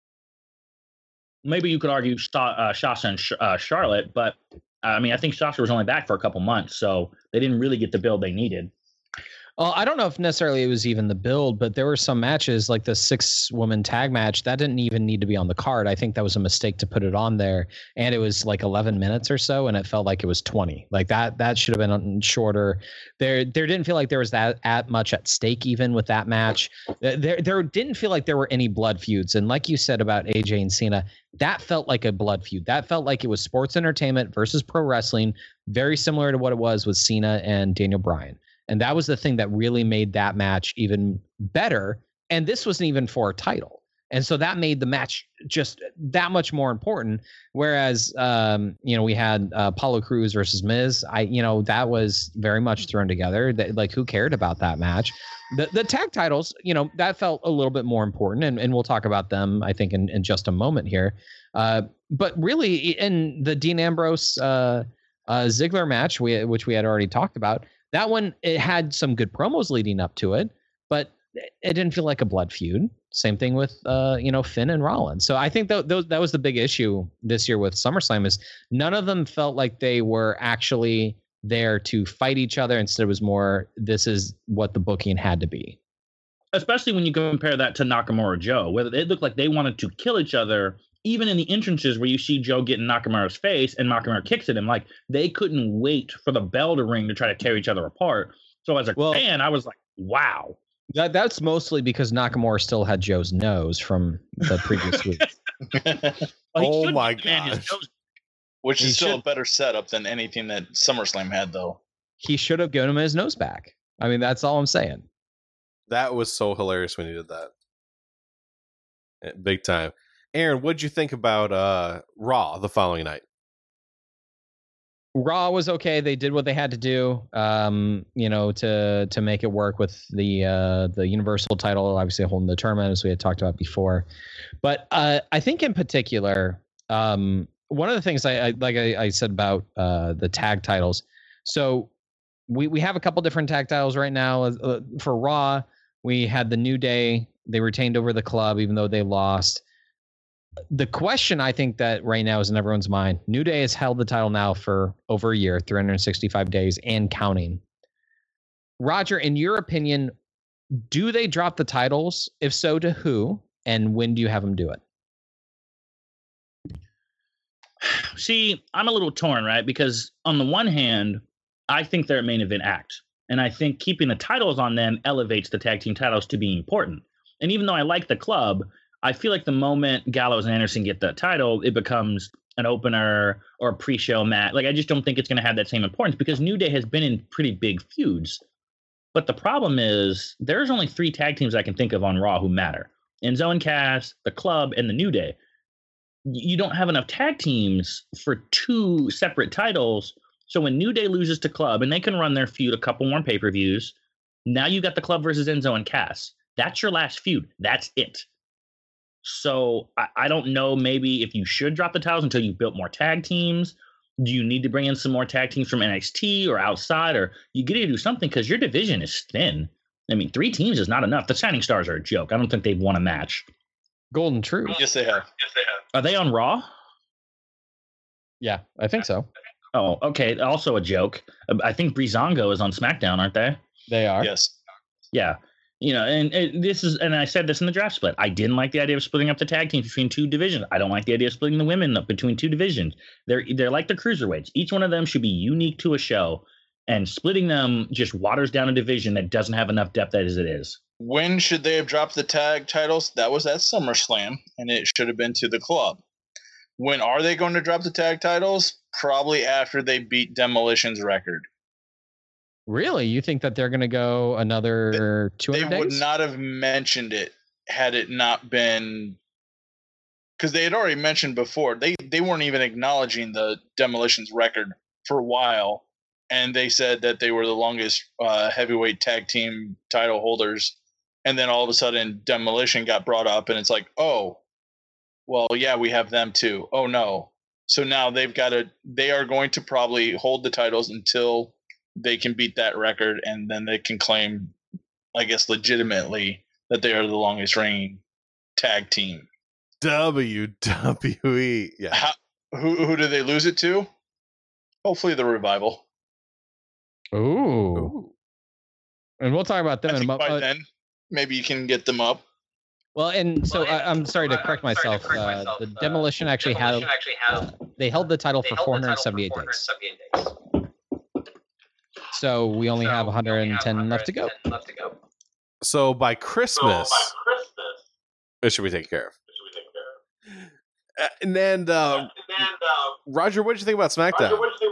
Maybe you could argue Sha- uh, Shasha and Sh- uh, Charlotte, but uh, I mean, I think Shasha was only back for a couple months, so they didn't really get the build they needed. Well, I don't know if necessarily it was even the build, but there were some matches like the six woman tag match that didn't even need to be on the card. I think that was a mistake to put it on there. And it was like eleven minutes or so. And it felt like it was twenty. Like that, that should have been shorter. There, there didn't feel like there was that at much at stake, even with that match. There, there didn't feel like there were any blood feuds. And like you said about A J and Cena, that felt like a blood feud. That felt like it was sports entertainment versus pro wrestling, very similar to what it was with Cena and Daniel Bryan. And that was the thing that really made that match even better. And this wasn't even for a title. And so that made the match just that much more important. Whereas, um, you know, we had uh, Apollo Crews versus Miz. I, you know, that was very much thrown together. That, like, who cared about that match? The the tag titles, you know, that felt a little bit more important. And, and we'll talk about them, I think, in, in just a moment here. Uh, but really, in the Dean Ambrose uh, uh, Ziggler match, we, which we had already talked about, that one, it had some good promos leading up to it, but it didn't feel like a blood feud. Same thing with, uh, you know, Finn and Rollins. So I think that that was the big issue this year with SummerSlam is none of them felt like they were actually there to fight each other. Instead, it was more, this is what the booking had to be. Especially when you compare that to Nakamura Joe, where it looked like they wanted to kill each other. Even in the entrances where you see Joe get in Nakamura's face and Nakamura kicks at him, like they couldn't wait for the bell to ring to try to tear each other apart. So as a Well- fan, I was like, wow. That that's mostly because Nakamura still had Joe's nose from the previous week. Well, he Oh should my demand his gosh. nose. Which He is still should- a better setup than anything that SummerSlam had, though. He should have given him his nose back. I mean, that's all I'm saying. that was so hilarious when you did that. Eh, Big time. Aaron, what'd you think about uh, Raw the following night? Raw was okay. They did what they had to do, um, you know, to to make it work with the uh, the Universal title, obviously holding the tournament as we had talked about before. But uh, I think in particular, um, one of the things I, I like I, I said about uh, the tag titles. So we we have a couple different tag titles right now. Uh, for Raw, we had the New Day. They retained over the Club, even though they lost. The question I think that right now is in everyone's mind. New Day has held the title now for over a year, three hundred sixty-five days and counting. Roger, in your opinion, do they drop the titles? If so, to who? And when do you have them do it? See, I'm a little torn, right? Because on the one hand, I think they're a main event act. And I think keeping the titles on them elevates the tag team titles to be important. And even though I like the Club, I feel like the moment Gallows and Anderson get the title, it becomes an opener or a pre-show match. Like, I just don't think it's going to have that same importance because New Day has been in pretty big feuds. But the problem is there's only three tag teams I can think of on Raw who matter. Enzo and Cass, the Club, and the New Day. You don't have enough tag teams for two separate titles. So when New Day loses to Club and they can run their feud a couple more pay-per-views, now you got the Club versus Enzo and Cass. That's your last feud. That's it. So I, I don't know maybe if you should drop the titles until you've built more tag teams. Do you need to bring in some more tag teams from N X T or outside, or you get to do something because your division is thin? I mean, three teams is not enough. The Shining Stars are a joke. I don't think they've won a match. Golden Truth. Yes, they have. Yes, they have. Are they on Raw? Yeah, I think so. Oh, okay. Also a joke. I think Breezango is on SmackDown, aren't they? They are. Yes. Yeah. You know, and, and this is, and I said this in the draft split. I didn't like the idea of splitting up the tag teams between two divisions. I don't like the idea of splitting the women up between two divisions. They're they're like the cruiserweights. Each one of them should be unique to a show, and splitting them just waters down a division that doesn't have enough depth as it is. When should they have dropped the tag titles? That was at SummerSlam, and it should have been to the club. When are they going to drop the tag titles? Probably after they beat Demolition's record. Really? You think that they're going to go another two hundred They days? would not have mentioned it had it not been, because they had already mentioned before. They they weren't even acknowledging the Demolition's record for a while, and they said that they were the longest uh, heavyweight tag team title holders. And then all of a sudden, Demolition got brought up, and it's like, oh, well, yeah, we have them too. Oh no! So now they've got to. They are going to probably hold the titles until they can beat that record, and then they can claim, I guess, legitimately that they are the longest reigning tag team. W W E. Yeah. How, who who do they lose it to? Hopefully the Revival. Ooh. Ooh. And we'll talk about them I in a think by moment. then, maybe you can get them up. Well, and so I, I'm sorry to correct myself. Uh, the Demolition actually had they held the title for four hundred seventy-eight days. So we only have one hundred ten left to go. So by Christmas, it should be taken care of. Uh, and then, uh, Roger, what did you think about SmackDown?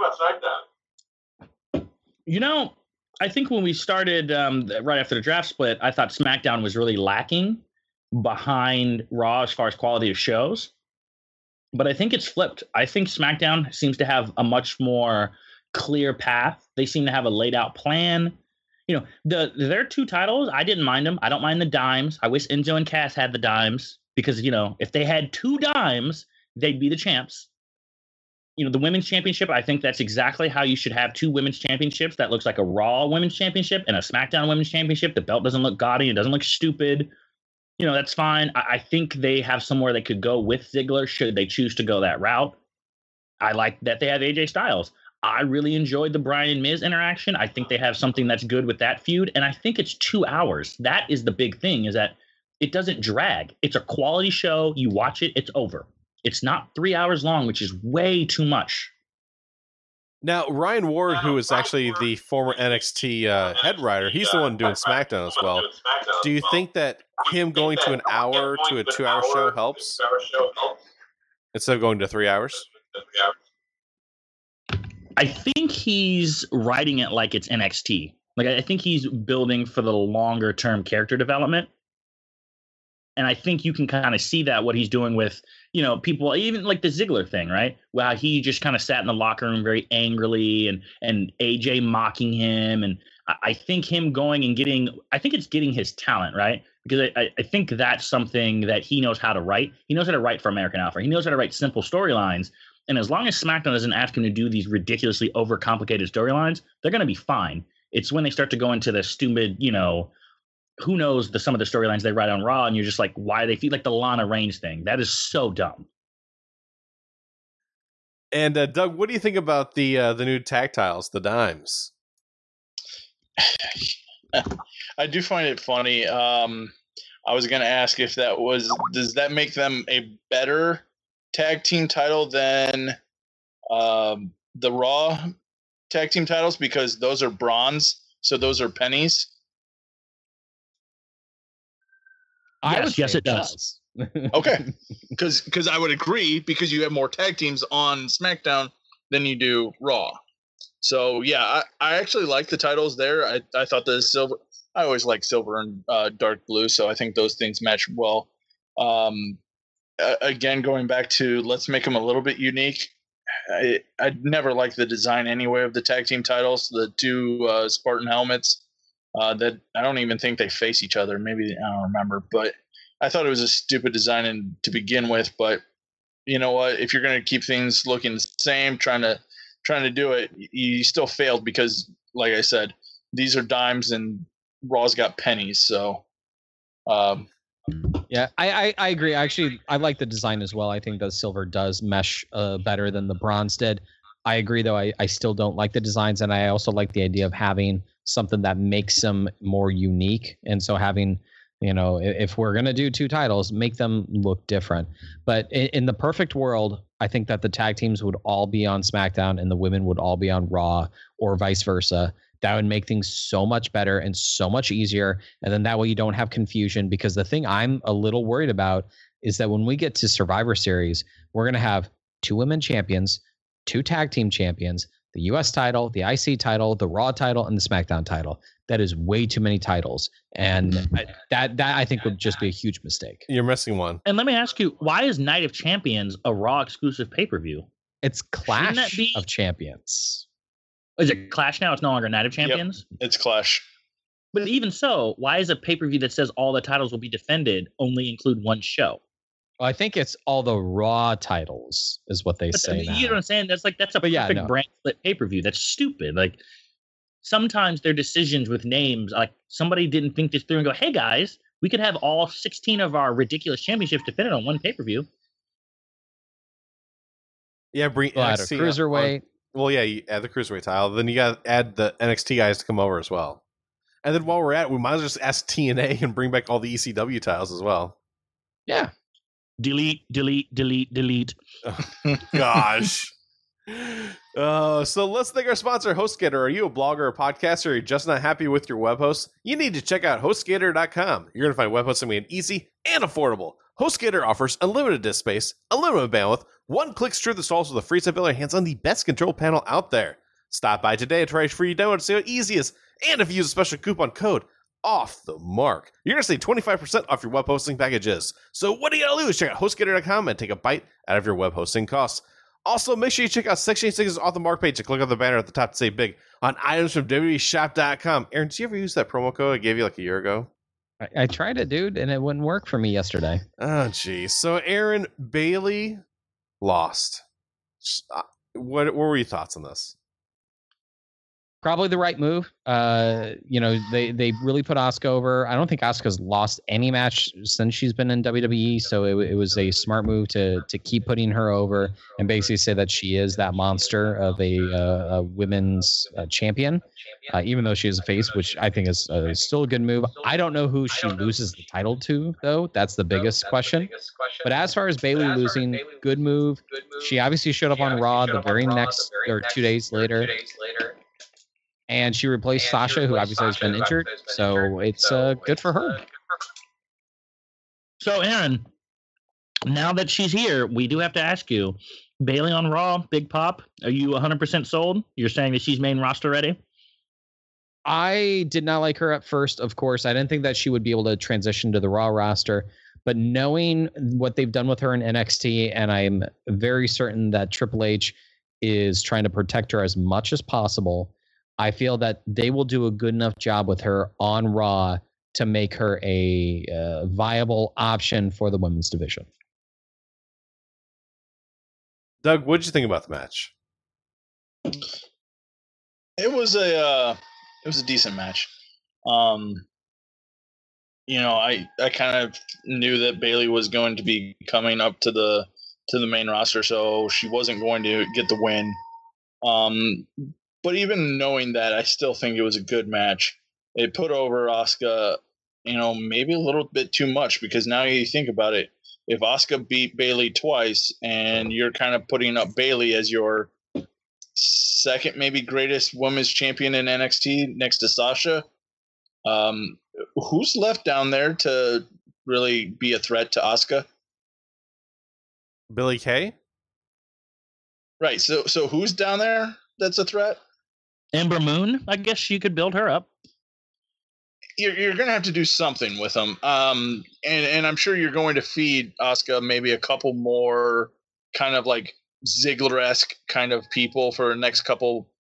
You know, I think when we started um, right after the draft split, I thought SmackDown was really lacking behind Raw as far as quality of shows. But I think it's flipped. I think SmackDown seems to have a much more clear path. They seem to have a laid out plan. You know, the their two titles, I didn't mind them. I don't mind the dimes. I wish Enzo and Cass had the dimes because, you know, if they had two dimes, they'd be the champs. You know, the women's championship, I think that's exactly how you should have two women's championships. That looks like a Raw women's championship and a SmackDown women's championship. The belt doesn't look gaudy. It doesn't look stupid. You know, that's fine. I, I think they have somewhere they could go with Ziggler should they choose to go that route. I like that they have A J Styles. I really enjoyed the Bryan and Miz interaction. I think they have something that's good with that feud. And I think it's two hours. That is the big thing, is that it doesn't drag. It's a quality show. You watch it, it's over. It's not three hours long, which is way too much. Now, Ryan Ward, who is actually the former N X T uh, head writer, he's the one doing SmackDown as well. Do you think that him going to an hour to a two-hour show helps instead of going to three hours? I think he's writing it like it's N X T. Like, I think he's building for the longer term character development. And I think you can kind of see that what he's doing with, you know, people, even like the Ziggler thing, right? Well, he just kind of sat in the locker room very angrily and, and A J mocking him. And I, I think him going and getting, I think it's getting his talent, right? Because I, I think that's something that he knows how to write. He knows how to write for American Alpha. He knows how to write simple storylines. And as long as SmackDown doesn't ask him to do these ridiculously overcomplicated storylines, they're going to be fine. It's when they start to go into the stupid, you know, who knows the some of the storylines they write on Raw, and you're just like, why they feel like the Lana Reigns thing. That is so dumb. And uh, Doug, what do you think about the uh, the new tactiles, the dimes? I do find it funny. Um, I was going to ask if that was, does that make them a better tag team title than um, the Raw tag team titles, because those are bronze, so those are pennies? I Yes, would yes, say it does. Okay, because because I would agree, because you have more tag teams on SmackDown than you do Raw. So yeah, I, I actually like the titles there. I, I thought the silver, I always like silver and uh, dark blue, so I think those things match well. Um, uh, again, going back to let's make them a little bit unique. I I never liked the design anyway of the tag team titles, the two uh, Spartan helmets. Uh, that I don't even think they face each other. Maybe I don't remember, but I thought it was a stupid design in, to begin with. But you know what? If you're going to keep things looking the same, trying to trying to do it, you still failed because, like I said, these are dimes and Raw's got pennies. So, um, Yeah, I, I, I agree. Actually, I like the design as well. I think the silver does mesh uh, better than the bronze did. I agree, though. I, I still don't like the designs, and I also like the idea of having something that makes them more unique. And so having, you know, if, if we're going to do two titles, make them look different. But in, in the perfect world, I think that the tag teams would all be on SmackDown and the women would all be on Raw, or vice versa. That would make things so much better and so much easier. And then that way you don't have confusion, because the thing I'm a little worried about is that when we get to Survivor Series, we're going to have two women champions, two tag team champions, the U S title, the I C title, the Raw title, and the SmackDown title. That is way too many titles. And I, that, that I think would just be a huge mistake. You're missing one. And let me ask you, why is Night of Champions a Raw exclusive pay-per-view? It's Clash that be- of Champions. Is it Clash now? It's no longer Night of Champions? it's Clash. But even so, why is a pay-per-view that says all the titles will be defended only include one show? Well, I think it's all the Raw titles is what they But, say I mean, now. you know what I'm saying? That's like that's a But yeah, perfect no. brand split pay-per-view. That's stupid. Like sometimes their decisions with names, like somebody didn't think this through and go, "Hey guys, we could have all sixteen of our ridiculous championships defended on one pay-per-view." Yeah, bring We'll add N X T a cruiserweight. on- well, yeah, you add the cruiserweight title. Then you got to add the N X T guys to come over as well. And then while we're at it, we might as well just ask T N A and bring back all the E C W titles as well. Yeah. Delete, delete, delete, delete. Gosh. Uh, so let's thank our sponsor, HostGator. Are you a blogger or podcaster, or are you just not happy with your web host? You need to check out HostGator dot com. You're going to find web hosting made easy and affordable. HostGator offers unlimited disk space, unlimited bandwidth, one-click truth installs with a free step builder, hands on the best control panel out there. Stop by today and try a free demo to see how easy it is. And if you use a special coupon code, off the mark, you're going to save twenty-five percent off your web hosting packages. So what do you got to do is check out HostGator dot com and take a bite out of your web hosting costs. Also, make sure you check out Section eighty-six's Off the Mark page and click on the banner at the top to save big on items from W W E shop dot com. Aaron, did you ever use that promo code I gave you like a year ago? I, I tried it, dude, and it wouldn't work for me yesterday. Oh, geez. So, Aaron, Bailey lost. Uh, What, what were your thoughts on this? Probably the right move. Uh, you know, they they really put Asuka over. I don't think Asuka's lost any match since she's been in W W E, so it, it was a smart move to to keep putting her over and basically say that she is that monster of a, uh, a women's uh, champion, uh, even though she is a face, which I think is uh, still a good move. I don't know who she loses the title to, though. That's the biggest question. But as far as Bailey losing, good move. She obviously showed up on Raw the very next or two days later. And she replaced Sasha, who obviously has been injured. So it's uh, good for her. So, Aaron, now that she's here, we do have to ask you, Bailey on Raw, Big Pop, are you one hundred percent sold? You're saying that she's main roster ready? I did not like her at first, of course. I didn't think that she would be able to transition to the Raw roster. But knowing what they've done with her in N X T, and I'm very certain that Triple H is trying to protect her as much as possible, I feel that they will do a good enough job with her on Raw to make her a uh, viable option for the women's division. Doug, what did you think about the match? It was a uh, it was a decent match. Um, you know, I I kind of knew that Bailey was going to be coming up to the to the main roster, so she wasn't going to get the win. Um, but even knowing that, I still think it was a good match. It put over Asuka, you know, maybe a little bit too much, because now you think about it, if Asuka beat Bailey twice and you're kind of putting up Bailey as your second, maybe greatest women's champion in N X T next to Sasha, um, who's left down there to really be a threat to Asuka? Billy Kay? Right. So, so who's down there that's a threat? Ember Moon, I guess you could build her up. You're, you're going to have to do something with them. Um, and, and I'm sure you're going to feed Asuka maybe a couple more kind of like Ziggler-esque kind of people for the next couple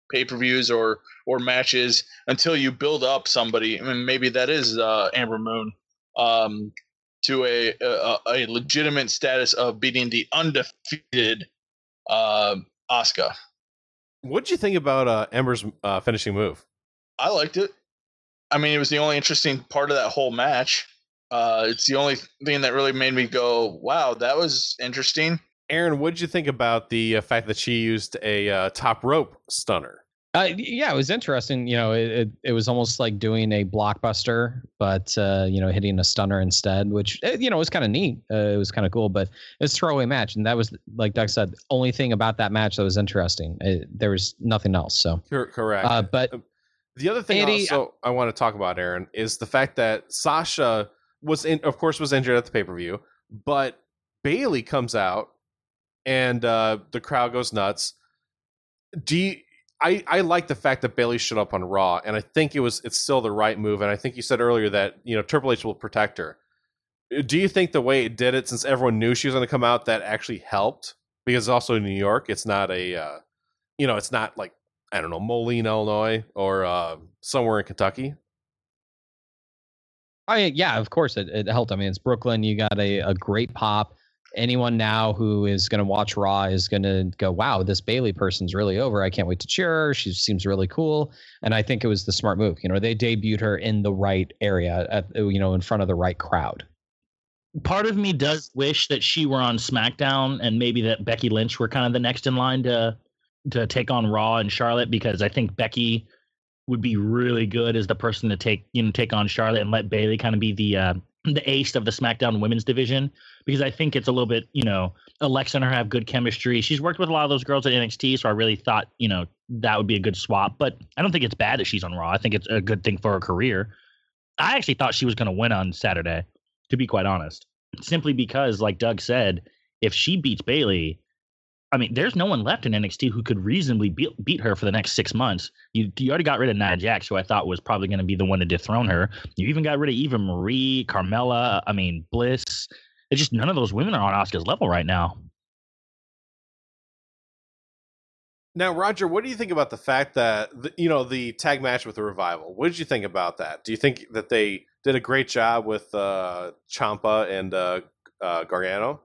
pay-per-views or or matches until you build up somebody. I mean, maybe that is uh, Amber Moon um, to a, a a legitimate status of beating the undefeated uh, Asuka. What'd you think about uh, Ember's uh, finishing move? I liked it. I mean, it was the only interesting part of that whole match. Uh, it's the only thing that really made me go, wow, that was interesting. Aaron, what'd you think about the uh, fact that she used a uh, top rope stunner? Uh, yeah, it was interesting. You know, it, it, it was almost like doing a blockbuster, but, uh, you know, hitting a stunner instead, which, uh, you know, was kind of neat. Uh, it was kind of cool, but it was a throwaway match. And that was, like Doug said, the only thing about that match that was interesting. It, there was nothing else. So Correct. Uh, but the other thing Andy, also I, I want to talk about, Aaron, is the fact that Sasha was, in, of course, was injured at the pay-per-view, but Bayley comes out and uh, the crowd goes nuts. Do you, I, I like the fact that Bayley showed up on Raw, and I think it was it's still the right move. And I think you said earlier that, you know, Triple H will protect her. Do you think the way it did it, since everyone knew she was going to come out, that actually helped? Because it's also in New York. It's not a, uh, you know, it's not like, I don't know, Moline, Illinois, or uh, somewhere in Kentucky. I yeah, of course it, it helped. I mean, it's Brooklyn. You got a, a great pop. Anyone now who is going to watch Raw is going to go, wow, this Bayley person's really over. I can't wait to cheer her. She seems really cool. And I think it was the smart move. You know, they debuted her in the right area, at, you know, in front of the right crowd. Part of me does wish that she were on SmackDown and maybe that Becky Lynch were kind of the next in line to to take on Raw and Charlotte, because I think Becky would be really good as the person to take, you know, take on Charlotte and let Bayley kind of be the uh, the ace of the SmackDown women's division, because I think it's a little bit, you know, Alexa and her have good chemistry. She's worked with a lot of those girls at N X T, so I really thought, you know, that would be a good swap. But I don't think it's bad that she's on Raw. I think it's a good thing for her career. I actually thought she was going to win on Saturday, to be quite honest, simply because, like Doug said, if she beats Bayley, I mean, there's no one left in N X T who could reasonably beat, beat her for the next six months. You, you already got rid of Nia Jax, who I thought was probably going to be the one to dethrone her. You even got rid of Eva Marie, Carmella, I mean, Bliss. It's just none of those women are on Asuka's level right now. Now, Roger, what do you think about the fact that, the, you know, the tag match with the Revival? What did you think about that? Do you think that they did a great job with uh, Ciampa and uh, uh, Gargano?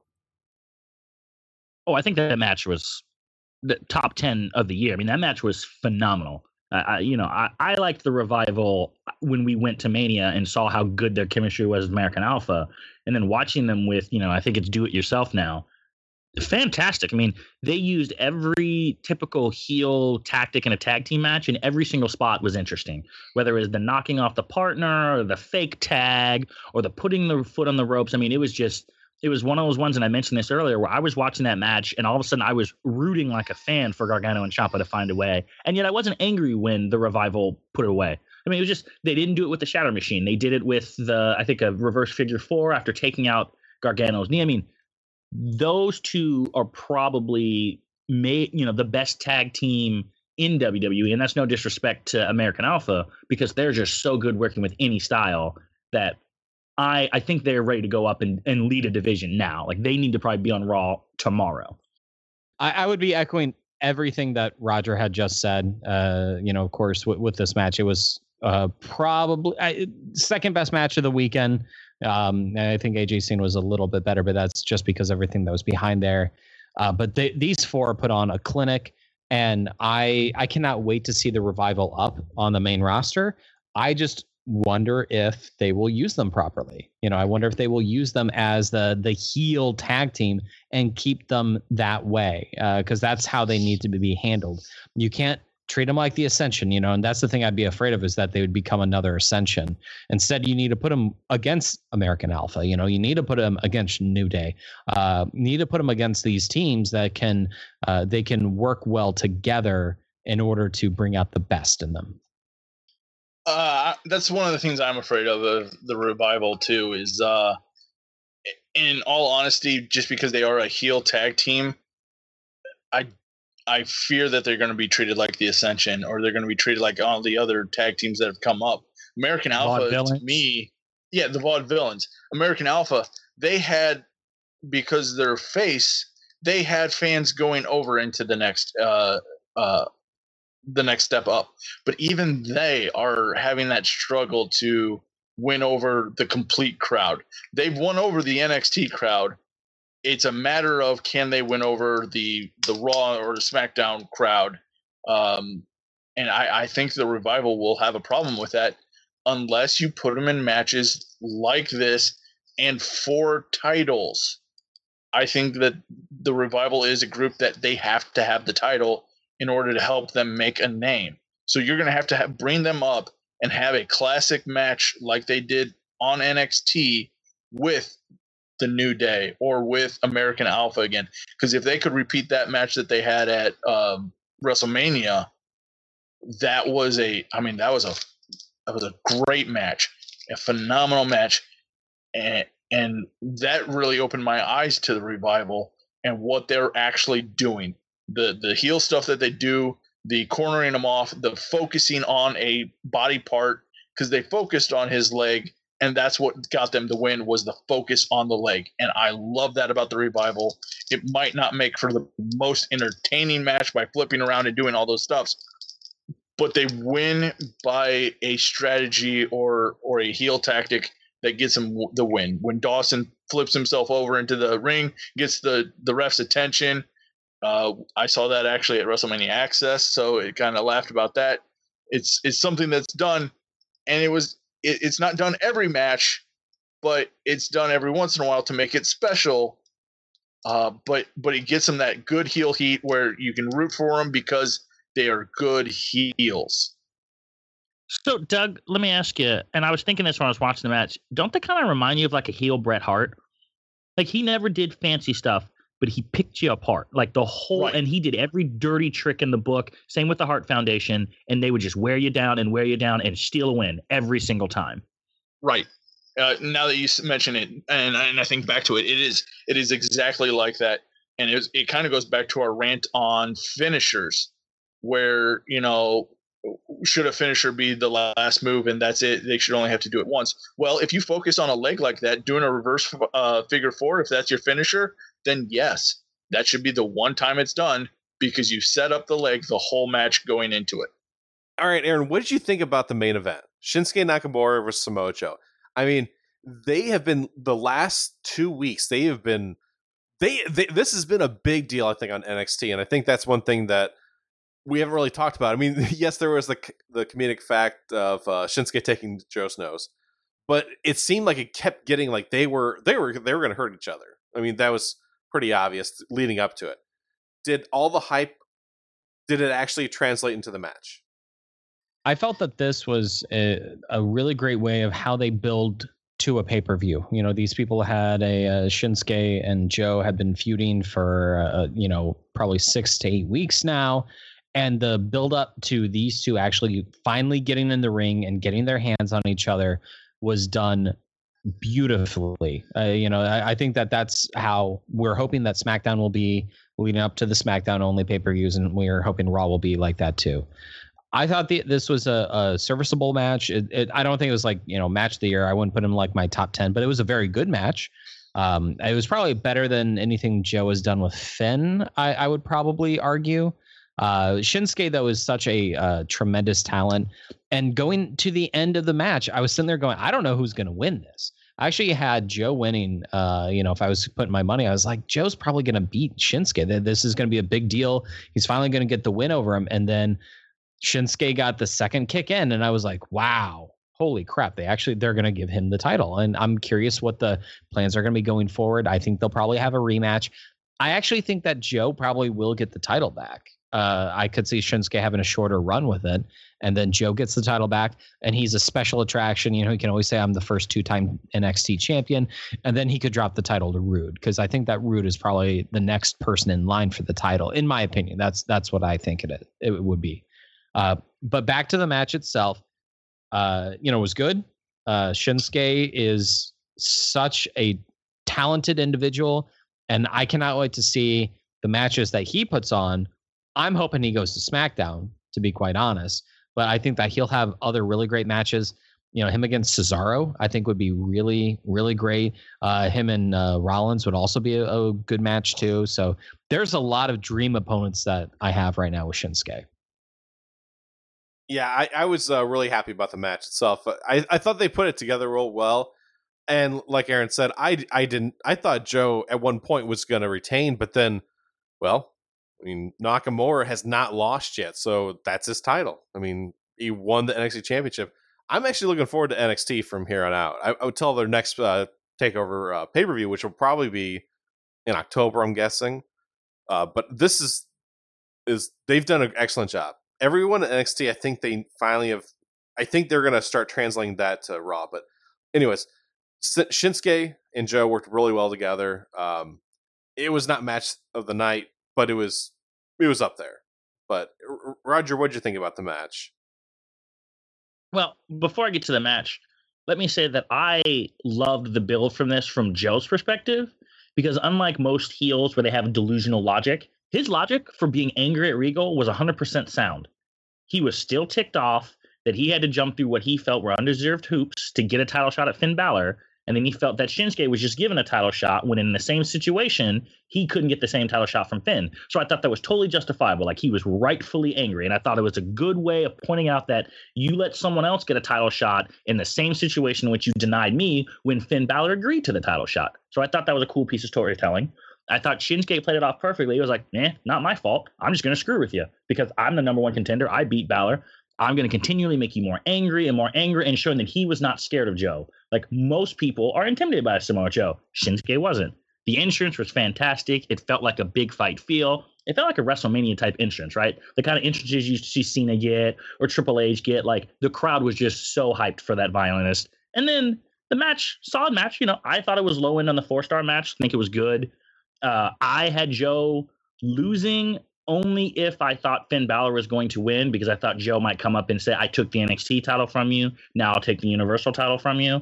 Oh, I think that match was the top ten of the year. I mean, that match was phenomenal. Uh, I, you know, I, I liked the Revival when we went to Mania and saw how good their chemistry was with American Alpha. And then watching them with, you know, I think it's Do It Yourself now. Fantastic. I mean, they used every typical heel tactic in a tag team match, and every single spot was interesting. Whether it was the knocking off the partner, or the fake tag, or the putting the foot on the ropes. I mean, it was just... It was one of those ones, and I mentioned this earlier, where I was watching that match, and all of a sudden I was rooting like a fan for Gargano and Ciampa to find a way. And yet I wasn't angry when the Revival put it away. I mean, it was just, they didn't do it with the Shatter Machine. They did it with the, I think, a reverse figure four after taking out Gargano's knee. I mean, those two are probably made, you know, the best tag team in W W E. And that's no disrespect to American Alpha, because they're just so good working with any style that I, I think they're ready to go up and, and lead a division now. Like, they need to probably be on Raw tomorrow. I, I would be echoing everything that Roger had just said. Uh, you know, of course, with, with this match, it was uh, probably uh, second best match of the weekend. Um, I think A J Cena was a little bit better, but that's just because everything that was behind there. Uh, but they, these four put on a clinic, and I I cannot wait to see the Revival up on the main roster. I just wonder if they will use them properly. You know, I wonder if they will use them as the the heel tag team and keep them that way, because uh, that's how they need to be handled. You can't treat them like the Ascension, you know, and that's the thing I'd be afraid of, is that they would become another Ascension. Instead, you need to put them against American Alpha. You know, you need to put them against New Day. Uh, you need to put them against these teams that can uh, they can work well together in order to bring out the best in them. Uh, that's one of the things I'm afraid of of the Revival too. Is uh, in all honesty, just because they are a heel tag team, I I fear that they're going to be treated like the Ascension, or they're going to be treated like all the other tag teams that have come up. American Alpha, to me, yeah, the Vaudevillains. American Alpha, they had, because their face, they had fans going over into the next uh, uh, the next step up. But even they are having that struggle to win over the complete crowd. They've won over the N X T crowd. It's a matter of can they win over the the Raw or the SmackDown crowd. Um, and I, I think the Revival will have a problem with that unless you put them in matches like this and for titles. I think that the Revival is a group that they have to have the title in order to help them make a name. So you're going to have to have, bring them up and have a classic match like they did on N X T with the New Day or with American Alpha again. Because if they could repeat that match that they had at um, WrestleMania, that was a, I mean, that was a, that was a great match, a phenomenal match. And, and that really opened my eyes to the Revival and what they're actually doing. The the heel stuff that they do, the cornering him off, the focusing on a body part, because they focused on his leg, and that's what got them the win, was the focus on the leg. And I love that about the Revival. It might not make for the most entertaining match by flipping around and doing all those stuffs, but they win by a strategy or or a heel tactic that gets him the win. When Dawson flips himself over into the ring, gets the, the ref's attention. Uh, I saw that actually at WrestleMania Access, so it kind of laughed about that. It's it's something that's done, and it was it, it's not done every match, but it's done every once in a while to make it special. Uh, but but it gets them that good heel heat where you can root for them because they are good heels. So, Doug, let me ask you, and I was thinking this when I was watching the match, don't they kind of remind you of like a heel Bret Hart? Like, he never did fancy stuff, but he picked you apart. Like, the whole, Right. and he did every dirty trick in the book. Same with the Hart Foundation, and they would just wear you down and wear you down and steal a win every single time. Right. Uh, now that you s- mention it, and, and I think back to it, it is it is exactly like that. And it, was, it kind of goes back to our rant on finishers, where, you know, should a finisher be the last move and that's it? They should only have to do it once. Well, if you focus on a leg like that, doing a reverse uh, figure four, if that's your finisher, then yes, that should be the one time it's done because you set up the leg the whole match going into it. All right, Aaron, what did you think about the main event? Shinsuke Nakamura versus Samoa Joe. I mean, they have been the last two weeks. They have been they, they. This has been a big deal, I think, on N X T, and I think that's one thing that we haven't really talked about. I mean, yes, there was the the comedic fact of uh, Shinsuke taking Joe's nose, but it seemed like it kept getting like they were they were they were going to hurt each other. I mean, that was pretty obvious leading up to it. Did all the hype? Did it actually translate into the match? I felt that this was a, a really great way of how they build to a pay-per-view. You know, these people had a, uh Shinsuke and Joe had been feuding for, uh, you know, probably six to eight weeks now. And the build up to these two actually finally getting in the ring and getting their hands on each other was done beautifully. Uh, you know, I, I think that that's how we're hoping that SmackDown will be leading up to the SmackDown only pay-per-views. And we're hoping Raw will be like that too. I thought the, this was a, a serviceable match. It, it, I don't think it was like, you know, match of the year. I wouldn't put him like my top ten, but it was a very good match. Um, it was probably better than anything Joe has done with Finn, I, I would probably argue. Uh, Shinsuke, though, is such a uh, tremendous talent. And going to the end of the match, I was sitting there going, I don't know who's going to win this. I actually had Joe winning. Uh, you know, if I was putting my money, I was like, Joe's probably going to beat Shinsuke. This is going to be a big deal. He's finally going to get the win over him. And then Shinsuke got the second kick in, and I was like, wow, holy crap. They actually, they're going to give him the title. And I'm curious what the plans are going to be going forward. I think they'll probably have a rematch. I actually think that Joe probably will get the title back. Uh, I could see Shinsuke having a shorter run with it, and then Joe gets the title back, and he's a special attraction. You know, he can always say, I'm the first two-time N X T champion, and then he could drop the title to Rude, because I think that Rude is probably the next person in line for the title, in my opinion. That's that's what I think it is, it would be. Uh, but back to the match itself, uh, you know, it was good. Uh, Shinsuke is such a talented individual, and I cannot wait to see the matches that he puts on. I'm hoping he goes to SmackDown, to be quite honest, but I think that he'll have other really great matches. You know, him against Cesaro, I think would be really, really great. Uh, him and uh, Rollins would also be a, a good match too. So there's a lot of dream opponents that I have right now with Shinsuke. Yeah, I, I was uh, really happy about the match itself. I, I thought they put it together real well. And like Aaron said, I, I didn't. I thought Joe at one point was going to retain, but then, well, I mean, Nakamura has not lost yet, so that's his title. I mean, he won the N X T Championship. I'm actually looking forward to N X T from here on out. I, I would tell their next uh, takeover uh, pay per view, which will probably be in October, I'm guessing. Uh, but this is is they've done an excellent job. Everyone at N X T, I think they finally have. I think they're going to start translating that to Raw. But, anyways, Shinsuke and Joe worked really well together. Um, it was not match of the night, but it was it was up there. But Roger, what did you think about the match? Well, before I get to the match, let me say that I loved the build from this from Joe's perspective, because unlike most heels where they have delusional logic, his logic for being angry at Regal was one hundred percent sound. He was still ticked off that he had to jump through what he felt were undeserved hoops to get a title shot at Finn Balor, and then he felt that Shinsuke was just given a title shot when in the same situation, he couldn't get the same title shot from Finn. So I thought that was totally justifiable. Like, he was rightfully angry, and I thought it was a good way of pointing out that you let someone else get a title shot in the same situation in which you denied me when Finn Balor agreed to the title shot. So I thought that was a cool piece of storytelling. I thought Shinsuke played it off perfectly. He was like, eh, not my fault. I'm just going to screw with you because I'm the number one contender. I beat Balor. I'm going to continually make you more angry and more angry, and showing that he was not scared of Joe. Like, most people are intimidated by Samoa Joe. Shinsuke wasn't. The entrance was fantastic. It felt like a big fight feel. It felt like a WrestleMania type entrance, right? The kind of entrances you see Cena get or Triple H get. Like, the crowd was just so hyped for that violinist. And then the match, solid match. You know, I thought it was low end on the four-star match. I think it was good. Uh, I had Joe losing only if I thought Finn Balor was going to win, because I thought Joe might come up and say, I took the N X T title from you. Now I'll take the Universal title from you.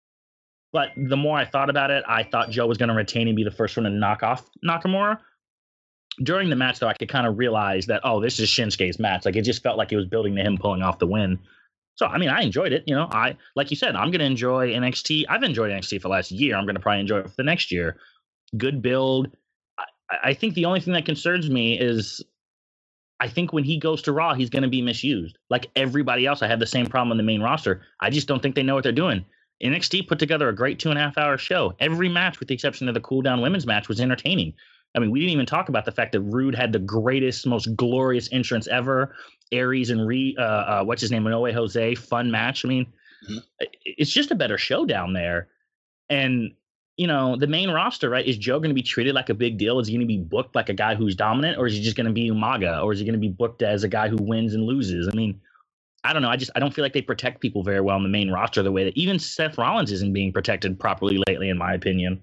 But the more I thought about it, I thought Joe was going to retain and be the first one to knock off Nakamura. During the match, though, I could kind of realize that, oh, this is Shinsuke's match. Like, it just felt like it was building to him pulling off the win. So, I mean, I enjoyed it. You know, I, like you said, I'm going to enjoy N X T. I've enjoyed N X T for the last year. I'm going to probably enjoy it for the next year. Good build. I, I think the only thing that concerns me is I think when he goes to Raw, he's going to be misused. Like everybody else, I have the same problem on the main roster. I just don't think they know what they're doing. N X T put together a great two and a half hour show. Every match, with the exception of the cool down women's match, was entertaining. I mean, we didn't even talk about the fact that Rude had the greatest, most glorious entrance ever. Aries and Re, uh, uh, what's his name, Noe Jose, fun match. I mean, mm-hmm. It's just a better show down there. And, you know, the main roster, right, is Joe going to be treated like a big deal? Is he going to be booked like a guy who's dominant? Or is he just going to be Umaga? Or is he going to be booked as a guy who wins and loses? I mean, I don't know. I just I don't feel like they protect people very well in the main roster the way that even Seth Rollins isn't being protected properly lately, in my opinion.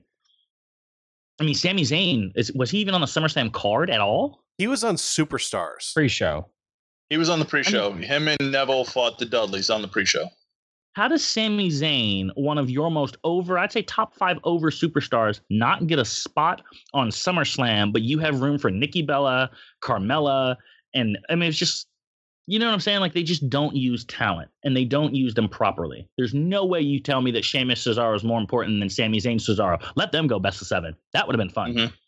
I mean, Sami Zayn, is, was he even on the SummerSlam card at all? He was on Superstars. Pre-show. He was on the pre-show. I mean, Him and Neville fought the Dudleys on the pre-show. How does Sami Zayn, one of your most over, I'd say top five over superstars, not get a spot on SummerSlam, but you have room for Nikki Bella, Carmella, and I mean, it's just, you know what I'm saying? Like, they just don't use talent, and they don't use them properly. There's no way you tell me that Sheamus Cesaro is more important than Sami Zayn Cesaro. Let them go best of seven. That would have been fun. Mm-hmm.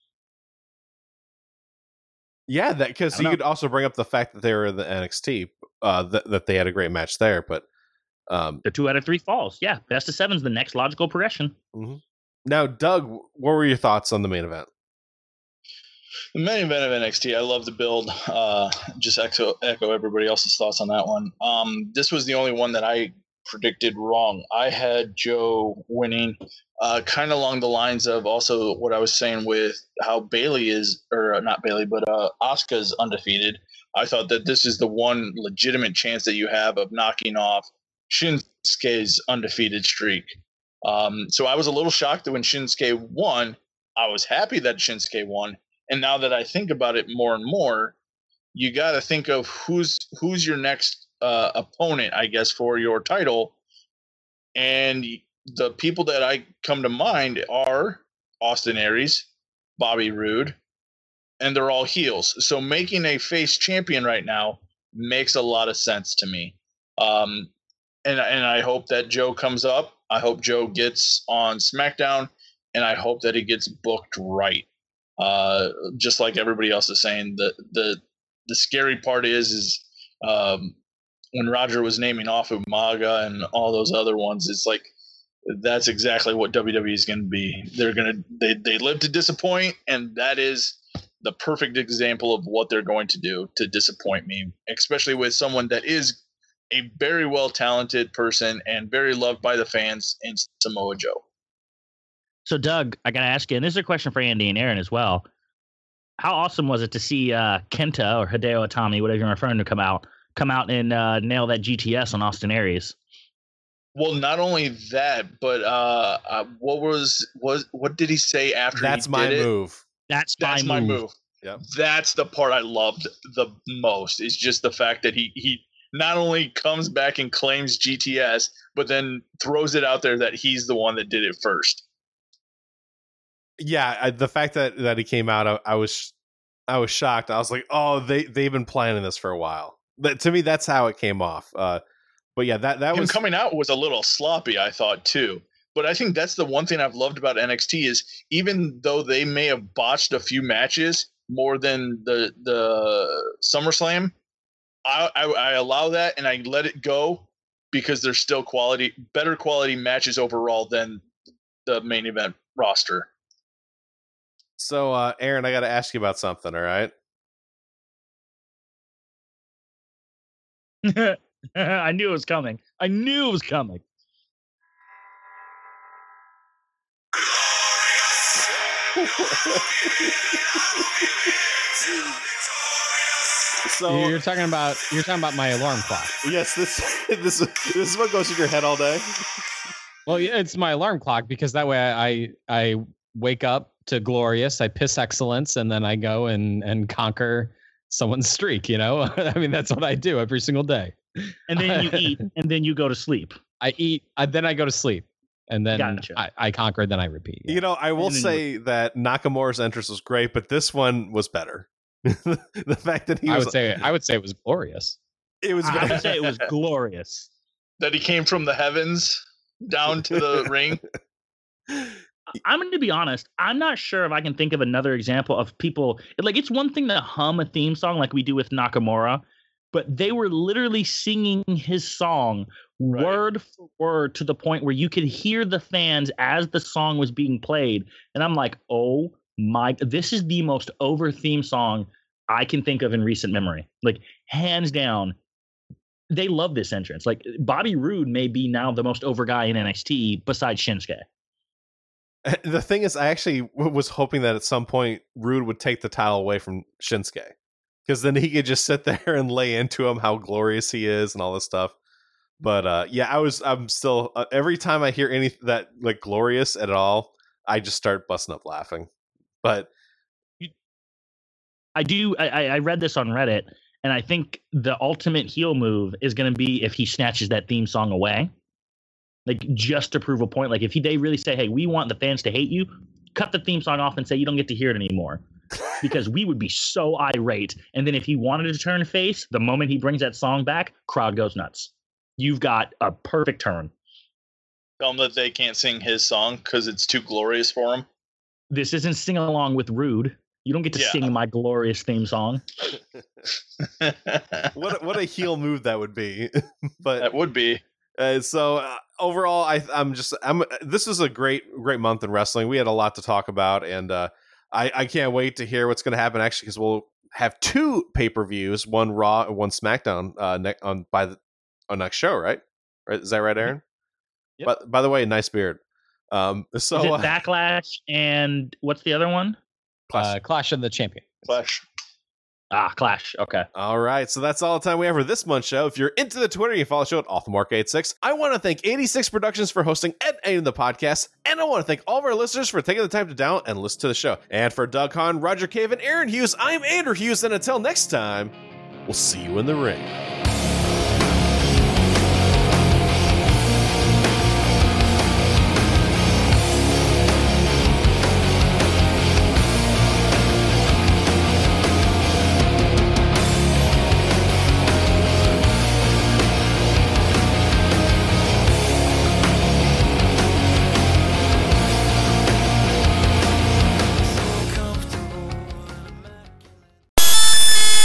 Yeah, that because you know. could also bring up the fact that they were in the N X T, uh, that, that they had a great match there, but um, The two out of three falls. Yeah, best of seven is the next logical progression. mm-hmm. Now, Doug, what were your thoughts on the main event? The main event of N X T, I love the build. Uh, just echo echo everybody else's thoughts on that one. Um, this was the only one that I predicted wrong. I had Joe winning, uh, kind of along the lines of also what I was saying with how Bailey is, or not Bailey, but uh, Asuka's undefeated. I thought that this is the one legitimate chance that you have of knocking off Shinsuke's undefeated streak. Um, so I was a little shocked that when Shinsuke won, I was happy that Shinsuke won. And now that I think about it more and more, you got to think of who's who's your next uh, opponent, I guess, for your title. And the people that I come to mind are Austin Aries, Bobby Roode, and they're all heels. So making a face champion right now makes a lot of sense to me. Um, and and I hope that Joe comes up. I hope Joe gets on SmackDown, and I hope that he gets booked right. Uh, just like everybody else is saying, the the the scary part is is um, when Roger was naming off Umaga and all those other ones, it's like that's exactly what W W E is going to be. They're going to they they live to disappoint, and that is the perfect example of what they're going to do to disappoint me, especially with someone that is a very well talented person and very loved by the fans in Samoa Joe. So, Doug, I got to ask you, and this is a question for Andy and Aaron as well. How awesome was it to see uh, Kenta or Hideo Itami, whatever you're referring to, come out, come out and uh, nail that G T S on Austin Aries? Well, not only that, but uh, uh, what was was what did he say after? That's he my did it? move. That's, That's my my move. move. Yep. That's the part I loved the most. Is just the fact that he he not only comes back and claims G T S, but then throws it out there that he's the one that did it first. Yeah, I, the fact that that he came out, I, I was I was shocked. I was like, oh, they they've been planning this for a while. But to me, that's how it came off. Uh, but yeah, that that Him was coming out was a little sloppy, I thought too. But I think that's the one thing I've loved about N X T is even though they may have botched a few matches more than the the SummerSlam, I, I, I allow that and I let it go because there's still quality, better quality matches overall than the main event roster. So, uh, Aaron, I got to ask you about something. All right. I knew it was coming. I knew it was coming. So You're talking about you're talking about my alarm clock. yes, this this this is what goes in your head all day. Well, yeah, it's my alarm clock because that way I I, I wake up to Glorious, I piss excellence, and then I go and and conquer someone's streak. You know, I mean that's what I do every single day. And then you eat, and then you go to sleep. I eat, I, then I go to sleep, and then Gotcha. I, I conquer, then I repeat. Yeah. You know, I will And then say that Nakamura's entrance was great, but this one was better. The fact that he I was, would say I would say it was glorious. it was. I would say it was glorious. That he came from the heavens down to the ring. I'm going to be honest. I'm not sure if I can think of another example of people. Like, it's one thing to hum a theme song like we do with Nakamura, but they were literally singing his song Right. word for word to the point where you could hear the fans as the song was being played. And I'm like, oh my, this is the most over theme song I can think of in recent memory. Like, hands down, they love this entrance. Like, Bobby Roode may be now the most over guy in N X T besides Shinsuke. The thing is, I actually w- was hoping that at some point Rude would take the title away from Shinsuke, because then he could just sit there and lay into him how glorious he is and all this stuff. But uh, yeah, I was. I'm still. Uh, every time I hear any that like glorious at all, I just start busting up laughing. But I do. I, I read this on Reddit, and I think the ultimate heel move is going to be if he snatches that theme song away, like just to prove a point. Like if he, they really say, "Hey, we want the fans to hate you," cut the theme song off and say you don't get to hear it anymore, because we would be so irate. And then if he wanted to turn face, the moment he brings that song back, crowd goes nuts. You've got a perfect turn. Tell them that they can't sing his song because it's too glorious for him. This isn't sing along with Rude. You don't get to Yeah. sing my glorious theme song. what a- what a heel move that would be. But That would be. Uh, so uh, overall, I, I'm just I'm. This is a great great month in wrestling. We had a lot to talk about, and uh, I I can't wait to hear what's going to happen. Actually, because we'll have two pay per views, one Raw and one SmackDown, uh, ne- on by the on next show, right? Right? Is that right, Aaron? Yep. But by the way, nice beard. Um, so Is it uh, Backlash and what's the other one? Uh, Clash of the Champions. Flash. Ah, Clash. Okay. All right, so that's all the time we have for this month's show. If you're into the Twitter, you can follow the show at Off the Mark eighty-six. I want to thank eighty-six Productions for hosting and editing the podcast, and I want to thank all of our listeners for taking the time to download and listen to the show. And for Doug Hahn, Roger Cave, and Aaron Hughes, I'm Andrew Hughes, and until next time, we'll see you in the ring.